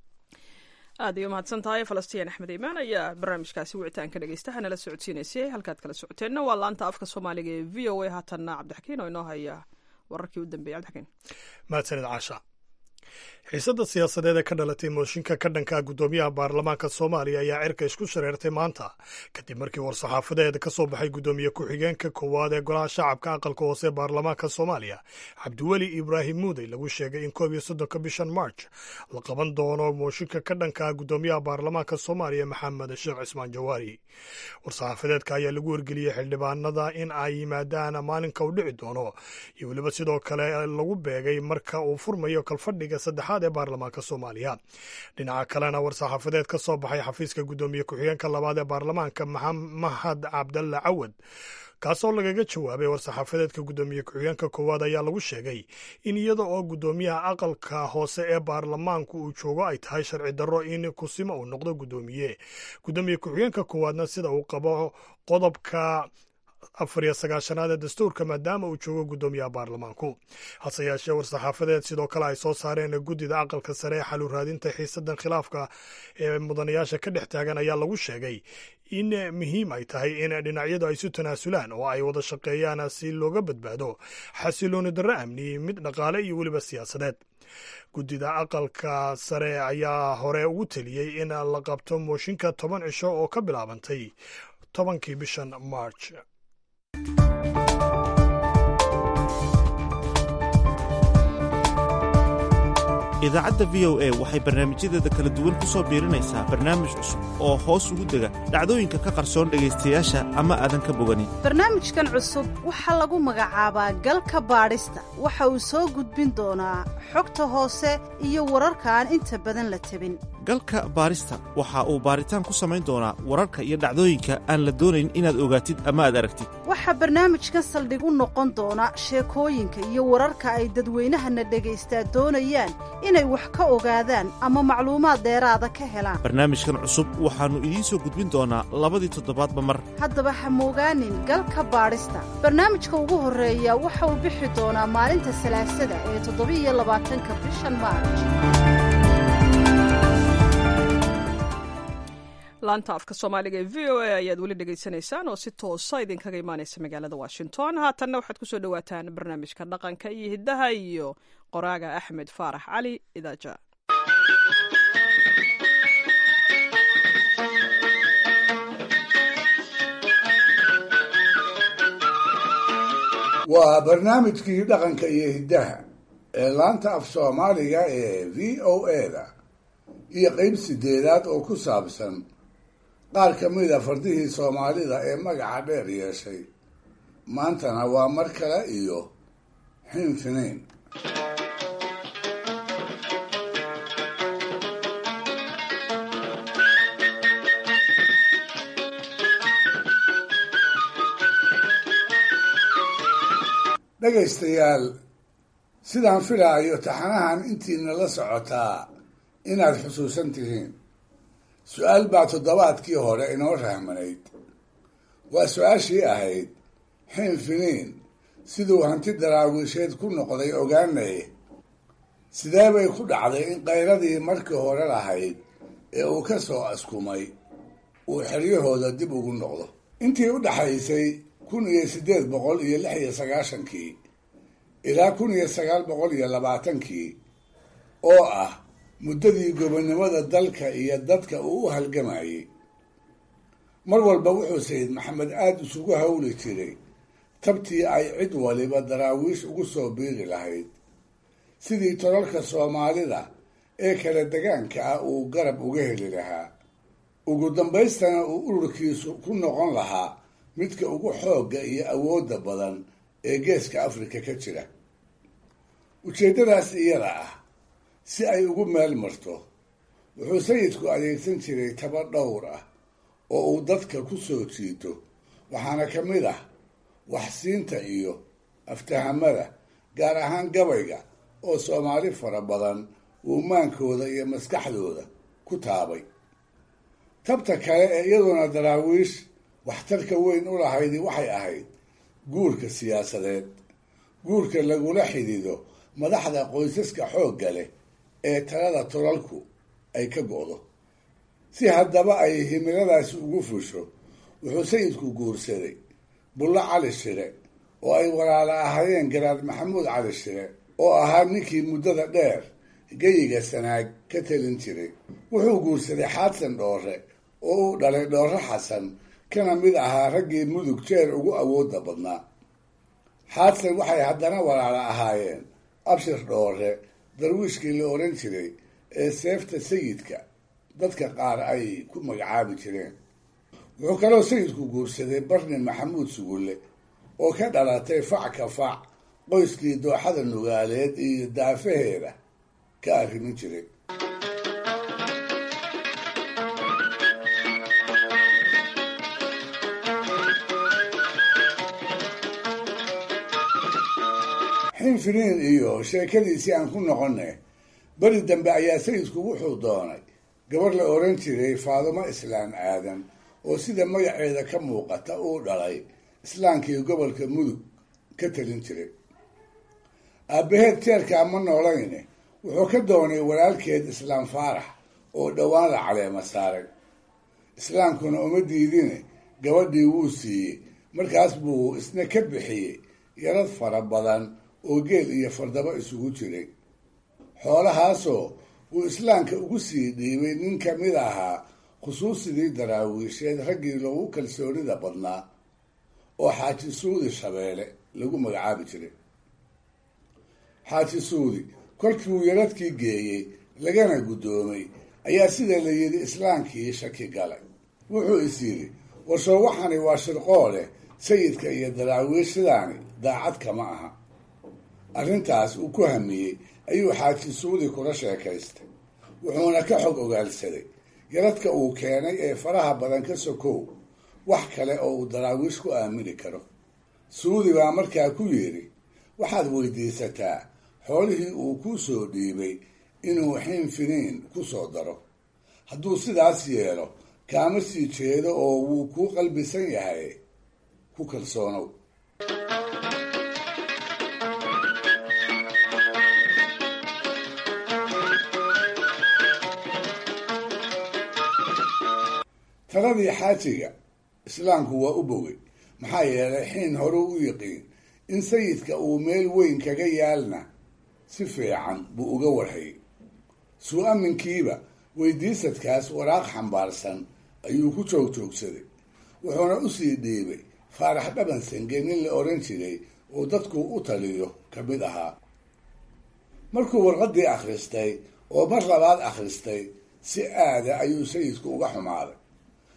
aad ay umahadsan tahay falastiin axmed iimaan ayaa barnaamijkaasi wicitaanka dhegaystaha nala socodsiinaysay halkaad kala socoteenna waa laanta afka soomaaliga ee v o a haatanna cabdixakiin oo inoo haya wararkii u dambeeyay cabdixakiin mahadsanid caasha xiisadda siyaasadeed ee ka dhalatay mooshinka ka dhanka guddoomiyaha baarlamaanka soomaaliya ayaa cirka isku shareertay maanta kadib markii war-saxaafadeed ka soo baxay guddoomiye ku-xigeenka koowaad ee golaha shacabka aqalka hoose ee baarlamaanka soomaaliya cabdiweli ibraahim muudey lagu sheegay in koob iyo soddonka bishan march la qaban doono mooshinka ka dhanka guddoomiyaha baarlamaanka soomaaliya maxamed sheekh cismaan jawaari war-saxaafadeedka ayaa lagu wargeliyey xildhibaanada in ay yimaadaan maalinka uu dhici doono iyo weliba sidoo kale lagu beegay marka uu furmayo kalfadhiga saddexaad ee baarlamaanka soomaaliya dhinaca kalena war-saxaafadeed ka soo baxay xafiiska guddoomiye ku-xigeenka labaad ee baarlamaanka mahad cabdalle cawad kaasoo lagaga jawaabay war-saxaafadeedka guddoomiye ku-xigeenka koowaad ayaa lagu sheegay in iyada oo guddoomiyaha aqalka hoose ee baarlamaanku uu joogo ay tahay sharci darro in kusimo uu noqdo guddoomiye guddoomiye ku-xigeenka koowaadna sida uu qabo qodobka afar iyo sagaashanaad ee dastuurka maadaama uu joogo guddoomiyaha baarlamaanku hase yeeshee war-saxaafadeed sidoo kale ay soo saareen guddida aqalka sare ee xalu raadinta xiisadan khilaafka ee mudanayaasha ka dhex taagan ayaa lagu sheegay in muhiim ay tahay in dhinacyadu ay isu tanaasulaan oo ay wada shaqeeyaan si looga badbaado xasilooni darro amni mid dhaqaale iyo weliba siyaasadeed guddida aqalka sare ayaa hore ugu teliyey in la qabto mooshinka toban cisho oo ka bilaabantay tobankii bishan march idaacadda v o a waxay barnaamijyadeeda kala duwan ku soo biirinaysaa barnaamij cusub oo hoos ugu dega dhacdooyinka ka qarsoon dhegaystayaasha ama aadan ka boganin barnaamijkan cusub waxaa lagu magacaabaa galka baadhista waxa uu soo gudbin doonaa xogta hoose iyo wararka aan inta badan la tabin galka baadhista waxa uu baaritaan ku samayn doonaa wararka iyo dhacdooyinka aan la doonayn inaad ogaatid ama aad aragtid waxaa barnaamijkan saldhig u noqon doona sheekooyinka iyo wararka ay dadweynahana dhagaystaa doonayaan inay wax ka ogaadaan ama macluumaad dheeraada ka helaan barnaamijkan cusub waxaannu idiin soo gudbin doonaa labadii toddobaadba mar haddaba ha moogaanin galka baadhista barnaamijka ugu horreeya waxa uu bixi doonaa maalinta salaasada ee toddoba-iyo labaatanka bishan maarj laanta afka soomaaliga ee v o a ayaad weli dhegaysanaysaan oo si toosa idinkaga imaanaysa magaalada washington haatanna waxaad ku soo dhowaataan barnaamijka dhaqanka iyo hiddaha iyo qoraaga axmed faarax cali idaaja waa barnaamijkii dhaqanka iyo hiddaha ee laanta af soomaaliga ee v o a da iyo qeyb sideedaad oo ku saabsan qaar ka mida fardihii soomaalida ee magaca dheer yeeshay maantana waa mar kale iyo xinfiniin. dhegaystayaal, sidaan filaayo taxanahan intiina la socotaa inaad xusuusan tihiin. su-aal baa toddobaadkii hore inoo rahmanayd. waa su-aashii ahayd xinfiniin siduu hanti daraawiisheed ku noqday ogaanaye sidee bay ku dhacday in qayradii markii hore lahayd ee uu ka soo askumay uu xeryahooda dib ugu noqdo. intii u dhaxaysay kun iyo siddeed boqol iyo lix iyo sagaashankii ilaa kun iyo sagaal boqol iyo labaatankii oo ah muddadii gobonnimada dalka iyo dadka uu u halgamayey, mar walba wuxuu sayid maxamed aada isugu hawli jiray tabtii ay cid waliba daraawiish ugu soo biiri lahayd, sidii tolalka soomaalida ee kala degaanka ah uu garab uga heli lahaa, ugu dambaystana uu ururkiisu ku noqon lahaa midka ugu xoogga iyo awoodda badan ee geeska afrika ka jira. ujeeddadaas iyada ah si ay ugu meel marto wuxuu sayidku adeegsan jiray taba dhowr ah oo uu dadka ku soo jiito, waxaana ka mid ah waxsiinta iyo aftahamada, gaar ahaan gabayga oo soomaali fara badan uu maankooda iyo maskaxdooda ku taabay. tabta kale ee iyaduna daraawiish waxtarka weyn u lahaydi waxay ahayd guurka siyaasadeed, guurka lagula xidido madaxda qoysaska xoogga leh ee talada tolalku ay ka go'do. si haddaba ay himiladaasi ugu fusho wuxuu sayidku guursaday bullo cali shire oo ay walaala ahaayeen garaad maxamuud cali shire oo ahaa ninkii muddada dheer geyiga sanaag ka talin jiray. wuxuu guursaday xaadsan dhoore oo uu dhalay dhoore xasan, kana mid ahaa raggii mudug jeer ugu awoodda badnaa. xaadsan waxay haddana walaala ahaayeen abshir dhoore, darwiishkii la oran jiray ee seefta sayidka dadka qaar ay ku magacaabi jireen. wuxuu kaloo sayidku guursaday barni maxamuud sugulle oo ka dhalatay fac ka fac qoyskii dooxada nugaaleed iyo daafaheeda ka arrimin jiray. xinfiniin iyo sheekadiisii aan ku noqonay, beri dambe ayaa sayidku wuxuu doonay gabarh la oran jiray faadumo islaan aadan oo sida magaceeda ka muuqata uu dhalay islaankii gobolka mudug ka talin jiray. aabbaheed jeerkaa ma noolayne wuxuu ka doonay walaalkeed islaam faarax oo dhowaan la caleema saaray. islaamkuna uma diidine gabadhii wuu siiyey, markaas buu isna ka bixiyey yarad fara badan oo geel iyo fardaba isugu jiray. xoolahaasoo uu islaamka ugu sii dhiibay nin ka mid ahaa khusuusidii daraawiisheed raggii loogu kalsoonida badnaa oo xaaji suudi shabeele lagu magacaabi jiray. xaaji suudi kolkii uu yaradkii geeyey lagana guddoomay ayaa sida la yidhi islaamkii shaki galay. wuxuu is yidhi warsoo waxani waa shirqoole, sayidka iyo daraawiishidaani daacad kama aha. arrintaas uu ku hamiyey ayuu xaaji suudi kula sheekaystay, wuxuuna ka xog ogaalsaday yaradka uu keenay ee faraha badan ka sokow wax kale oo uu daraawiish ku aamini karo. suudi baa markaa ku yidhi waxaad weydiisataa xoolihii uu kuu soo dhiibay inuu xinfiniin ku soo daro. hadduu sidaas yeelo kaama sii jeedo oo wuu kuu qalbisan yahay, ku kalsoonow. taladii xaajiga islaamku waa u bogay, maxaa yeelay xiin hore u yiqiin in sayidka uu meel weyn kaga yaalna si fiican buu uga warhayay. suu aminkiiba weydiisadkaas waraaq xambaarsan ayuu ku joog joogsaday, wuxuuna usii dhiibay faarax dhaban sange nin la oran jiray oo dadku u taliyo ka mid ahaa. markuu warqaddii akhristay oo mar labaad akhristay si aada ayuu sayidku uga xumaaday.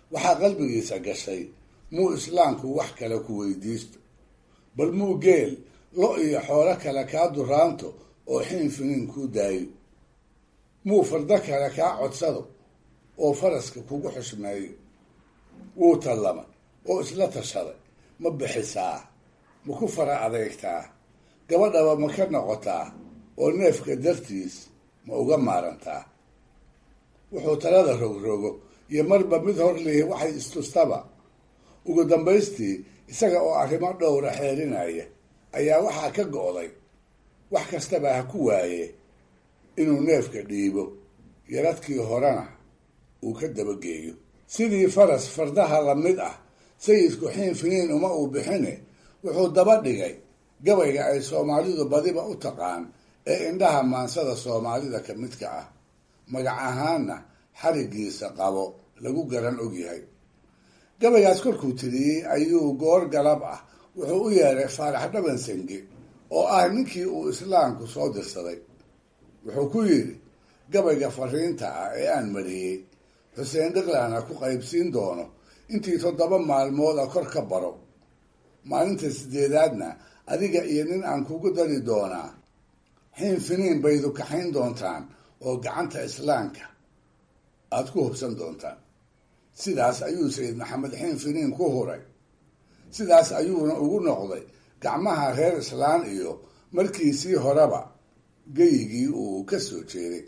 waxaa qalbigiisa gashay muu islaamku wax kale ku weydiisto, bal muu geel lo iyo xoolo kale kaa duraanto oo xiin finiin kuu daayo, muu fardo kale kaa codsado oo faraska kugu xushmeeyo. wuu tallamay oo isla tashaday, ma bixisaa, ma ku fara adeegtaa, gabadhaba ma ka noqotaa oo neefka dartiis ma uga maarantaa. wuxuu talada rogrogo iyo marba mid hor lihi waxay istustaba. ugu dambaystii isaga oo arrimo dhowra xeerinaya ayaa waxaa ka go'day wax kastaba ha ku waaye inuu neefka dhiibo, yaradkii horena uu ka dabageeyo. sidii faras fardaha la mid ah sayidku xiin finiin uma uu bixine wuxuu daba dhigay gabayga ay soomaalidu badiba u taqaan ee indhaha maansada soomaalida ka midka ah, magac ahaanna xarigiisa qabo lagu garan ogyahay. gabaygaas korkuu tiriyey ayuu goor galab ah wuxuu u yeeray faarax dhabansenge oo ah ninkii uu islaamku soo dirsaday. wuxuu ku yidhi, gabayga fariinta ah ee aan mariyey xuseen dhiqlaana ku qaybsiin doono intii toddoba maalmood a kor ka baro, maalinta sideedaadna adiga iyo nin aan kugu dari doonaa. xiin finiin baydu kaxayn doontaan oo gacanta islaamka aada ku hubsan doontaan. sidaas ayuu sayid maxamed xiin finiin ku huray, sidaas ayuuna ugu noqday gacmaha reer islaan iyo markiisii horeba geyigii uu ka soo jeeday.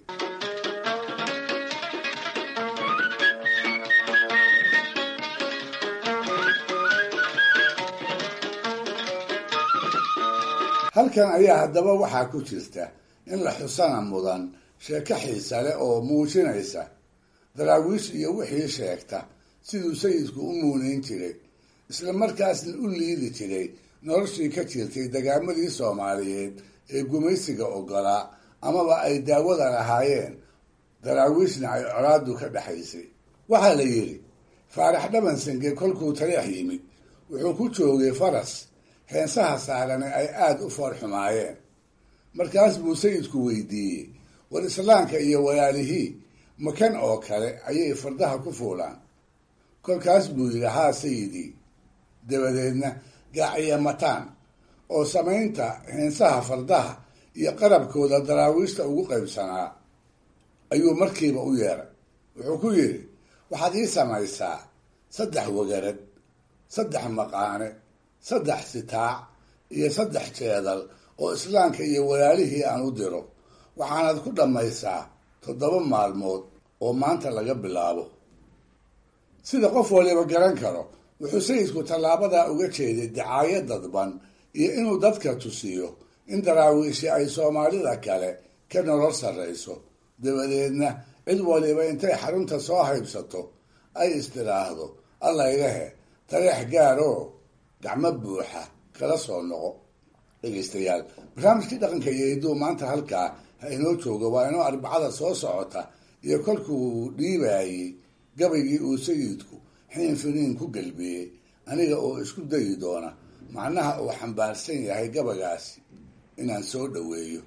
halkan ayaa haddaba waxaa ku jirta in la xusana mudan sheeko xiisa leh oo muujinaysa daraawiish iyo wixii sheegta siduu sayidku u muuneyn jiray, isla markaasna u liidi jiray noloshii ka jirtay dagaamadii soomaaliyeed ee gumaysiga ogolaa amaba ay daawada lahaayeen, daraawiishna ay colaadu ka dhexaysay. waxaa la yidhi faarax dhabansenge kolkuu taleex yimid wuxuu ku joogay faras heensaha saarane ay aada u foor xumaayeen. markaas buu sayidku weydiiyey, war islaamka iyo walaalihii makan oo kale ayay fardaha ku fuulaan? kolkaas buu yidhi, haa sayidii. dabadeedna gaaciya mataan oo samaynta heensaha fardaha iyo qarabkooda daraawiishta ugu qaybsanaa ayuu markiiba u yeeray. wuxuu ku yidhi, waxaad ii samaysaa saddex wagarad, saddex maqaane, saddex sitaac iyo saddex jeedal oo islaamka iyo walaalihii aan u diro, waxaanad ku dhammaysaa toddoba maalmood oo maanta laga bilaabo. sida qof waliba garan karo wuxuu sayidku tallaabadaa uga jeeday dacaayad dadban iyo inuu dadka tusiyo in daraawiishi ay soomaalida kale ka nolol sarrayso, dabadeedna cid waliba intay xarunta soo haybsato ay istiraahdo alla igahe taleex gaaroo gacmo buuxa kala soo noqo. dhegaystayaal, barnaamijkii dhaqanka iyo hidduu maanta halkaa ha inoo joogo. waa inoo arbacada soo socota iyo kolkuu dhiibaayey gabaygii uu sayidku xiin finiin ku galbiyey, aniga oo isku dayi doona macnaha uu xambaarsan yahay gabaygaasi inaan soo dhoweeyo.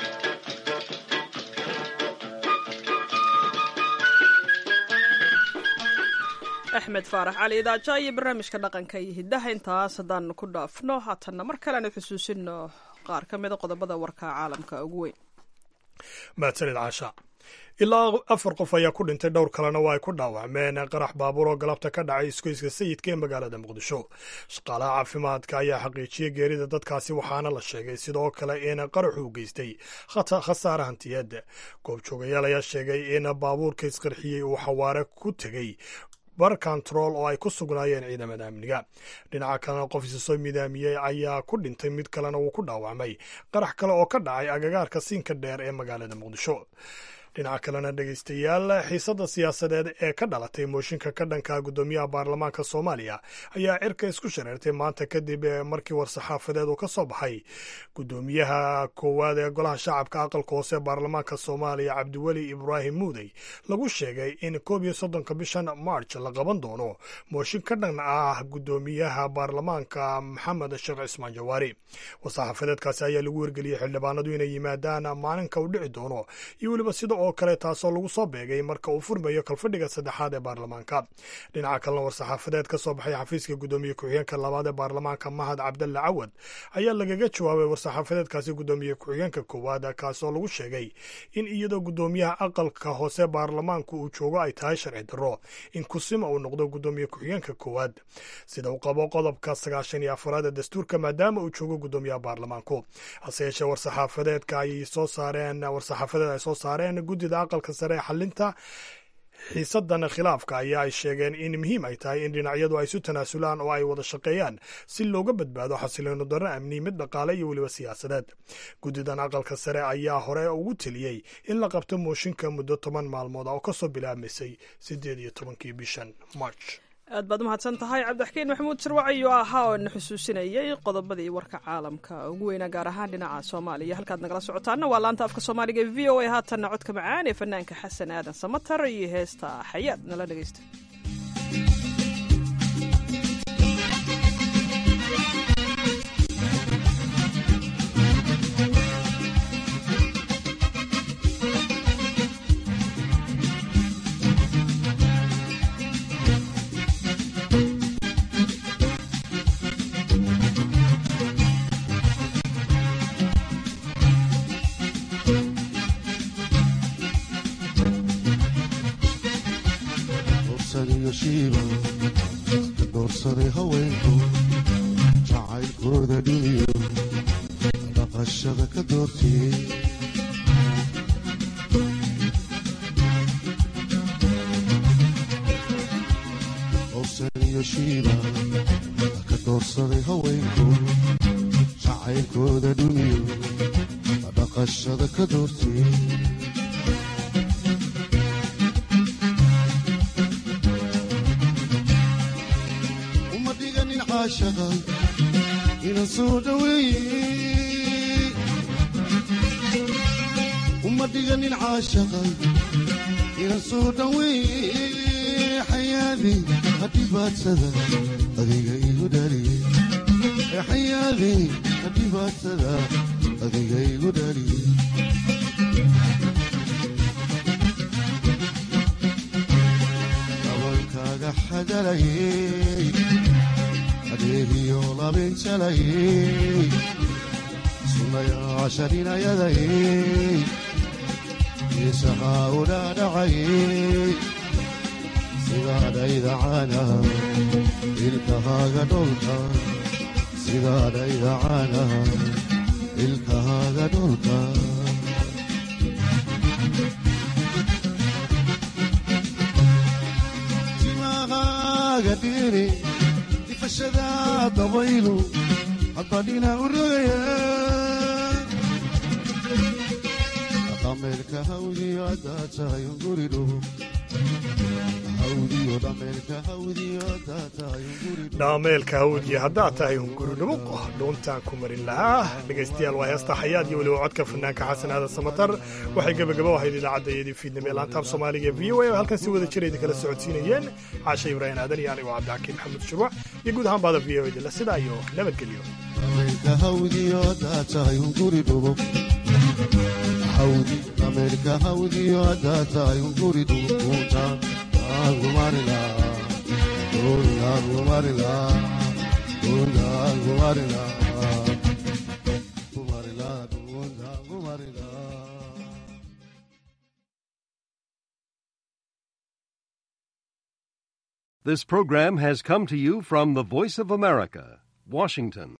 axmed faarax cali idaaja iyo barnaamijka dhaqanka iyo hiddaha intaas haddaan ku dhaafno. haatanna mar kaleanu xusuusino qaar ka mida qodobada warka caalamka ugu weyn. mahadsanid caasha. ilaa afar qof ayaa ku dhintay, dhowr kalena waa ay ku dhaawacmeen qarax baabuur oo galabta ka dhacay iskoyska sayidka ee magaalada muqdisho. shaqaalaha caafimaadka ayaa xaqiijiyey geerida dadkaasi, waxaana la sheegay sidoo kale in qaraxu u geystay khasaare hantiyeed. goobjoogayaal ayaa sheegay in baabuurka isqarxiyey uu xawaare ku tegey bar control oo ay ku sugnaayeen ciidamada amniga. dhinaca kalena qof isa soo midaamiyey ayaa ku dhintay, mid kalena wuu ku dhaawacmay qarax kale oo ka dhacay agagaarka siinka dheer ee magaalada muqdisho. dhinaca kalena dhegaystayaal, xiisadda siyaasadeed ee ka dhalatay mooshinka ka dhanka guddoomiyaha baarlamaanka soomaaliya ayaa cirka isku shareertay maanta kadib markii war-saxaafadeed uu ka soo baxay guddoomiyaha koowaad ee golaha shacabka aqalka hoose ee baarlamaanka soomaaliya cabdiweli ibraahim muudey lagu sheegay in koob iyo soddonka bishan march la qaban doono mooshin ka dhan ah guddoomiyaha baarlamaanka maxamed sheekh cismaan jawaari. war-saxaafadeedkaasi ayaa lagu wargeliyey xildhibaanadu inay yimaadaan maalinka uu dhici doono iyo weliba sida oo oo kale taasoo lagu soo beegay marka uu furmayo kalfadhiga saddexaad ee baarlamaanka. dhinaca kalena war-saxaafadeed ka soo baxay xafiiska guddoomiye ku-xigeenka labaad ee baarlamaanka mahad cabdalle cawad ayaa lagaga jawaabay war-saxaafadeedkaasi guddoomiye ku-xigeenka koowaad kaasoo lagu sheegay in iyadoo guddoomiyaha aqalka hoose baarlamaanku uu joogo ay tahay sharci darro in kusima uu noqdo guddoomiye ku-xigeenka koowaad sida uu qabo qodobka sagaashan iyo afaraad ee dastuurka maadaama uu joogo guddoomiyaha baarlamaanku. hase yeeshee war-saxaafadeedka ay soo saareen war-saxaafadeed ay soo saareen guddida aqalka sare ee xalinta xiisadan khilaafka ayaa ay sheegeen in muhiim ay tahay in dhinacyadu ay isu tanaasulaan oo ay wada shaqeeyaan si looga badbaado xasilooni darro amni, mid dhaqaale iyo weliba siyaasadeed. guddidan aqalka sare ayaa hore ugu teliyey in la qabto mooshinka muddo toban maalmood oo kasoo bilaabmaysay sideed iyo tobankii bishan march. aad baad umahadsan tahay cabdixkiin maxamuud sirwaciyo ahaa oo na xusuusinayay qodobadii warka caalamka ugu weynaa gaar ahaan dhinaca soomaaliya. halkaad nagala socotaana waa laanta afka soomaaliga e v o a. haatanna codka macaan ee fanaanka xasan aadan samatar iyo heesta xayaad nala dhegaysta. doorsaday haweenku jacaylkooda dhiniyo dhaqashada ka doortiyey howsan iyo shiiba ka doorsaday haweenku jacaylkooda dhiniyo dhaqashada ka doortiyey ina soo dhaweeye uma dhiganin caashaqay ina soo dhaweeye xayaadi hadhibaadsada adiga igu dhaliye xayaadi hadhibaadsada adiga igu dhaliye gabalkaaga xadalayey adeegiyo labinjalayey sunayaasharinayadayey isahaa udhaadhacayey sidaadhaydacana ilkahaaga dholka sidaadhaydacana ilkahaaga dholka timahaaga dhiri difashada dabaylu hadbadhina u rogaya dhameelka hawdiyo haddaa tahay unguri dhubo dhaameelka hawdiyo haddaad tahay hunguri dhubuq dhuuntaan ku marin lahaa. dhegaystayaal waa heesta xayaad iyo weliba codka fanaanka xasan aadan samatar waxay gebagabo ahayd idaacaddaeedii fiidnimo ee laantaab soomaaliga v o a oo halkan si wada jira idinkala socodsiinayeen caashe ibraahim aadan iyo anigo cabdixakiin maxamuud shurwac iyo guud ahaan baada v o edila sidaa iyo nabadgelyo. dhameelka hawdiyo haddaa tahay unguri dhubuqunta agumarila agumarila agumarila This program has come to you from the Voice of America, Washington.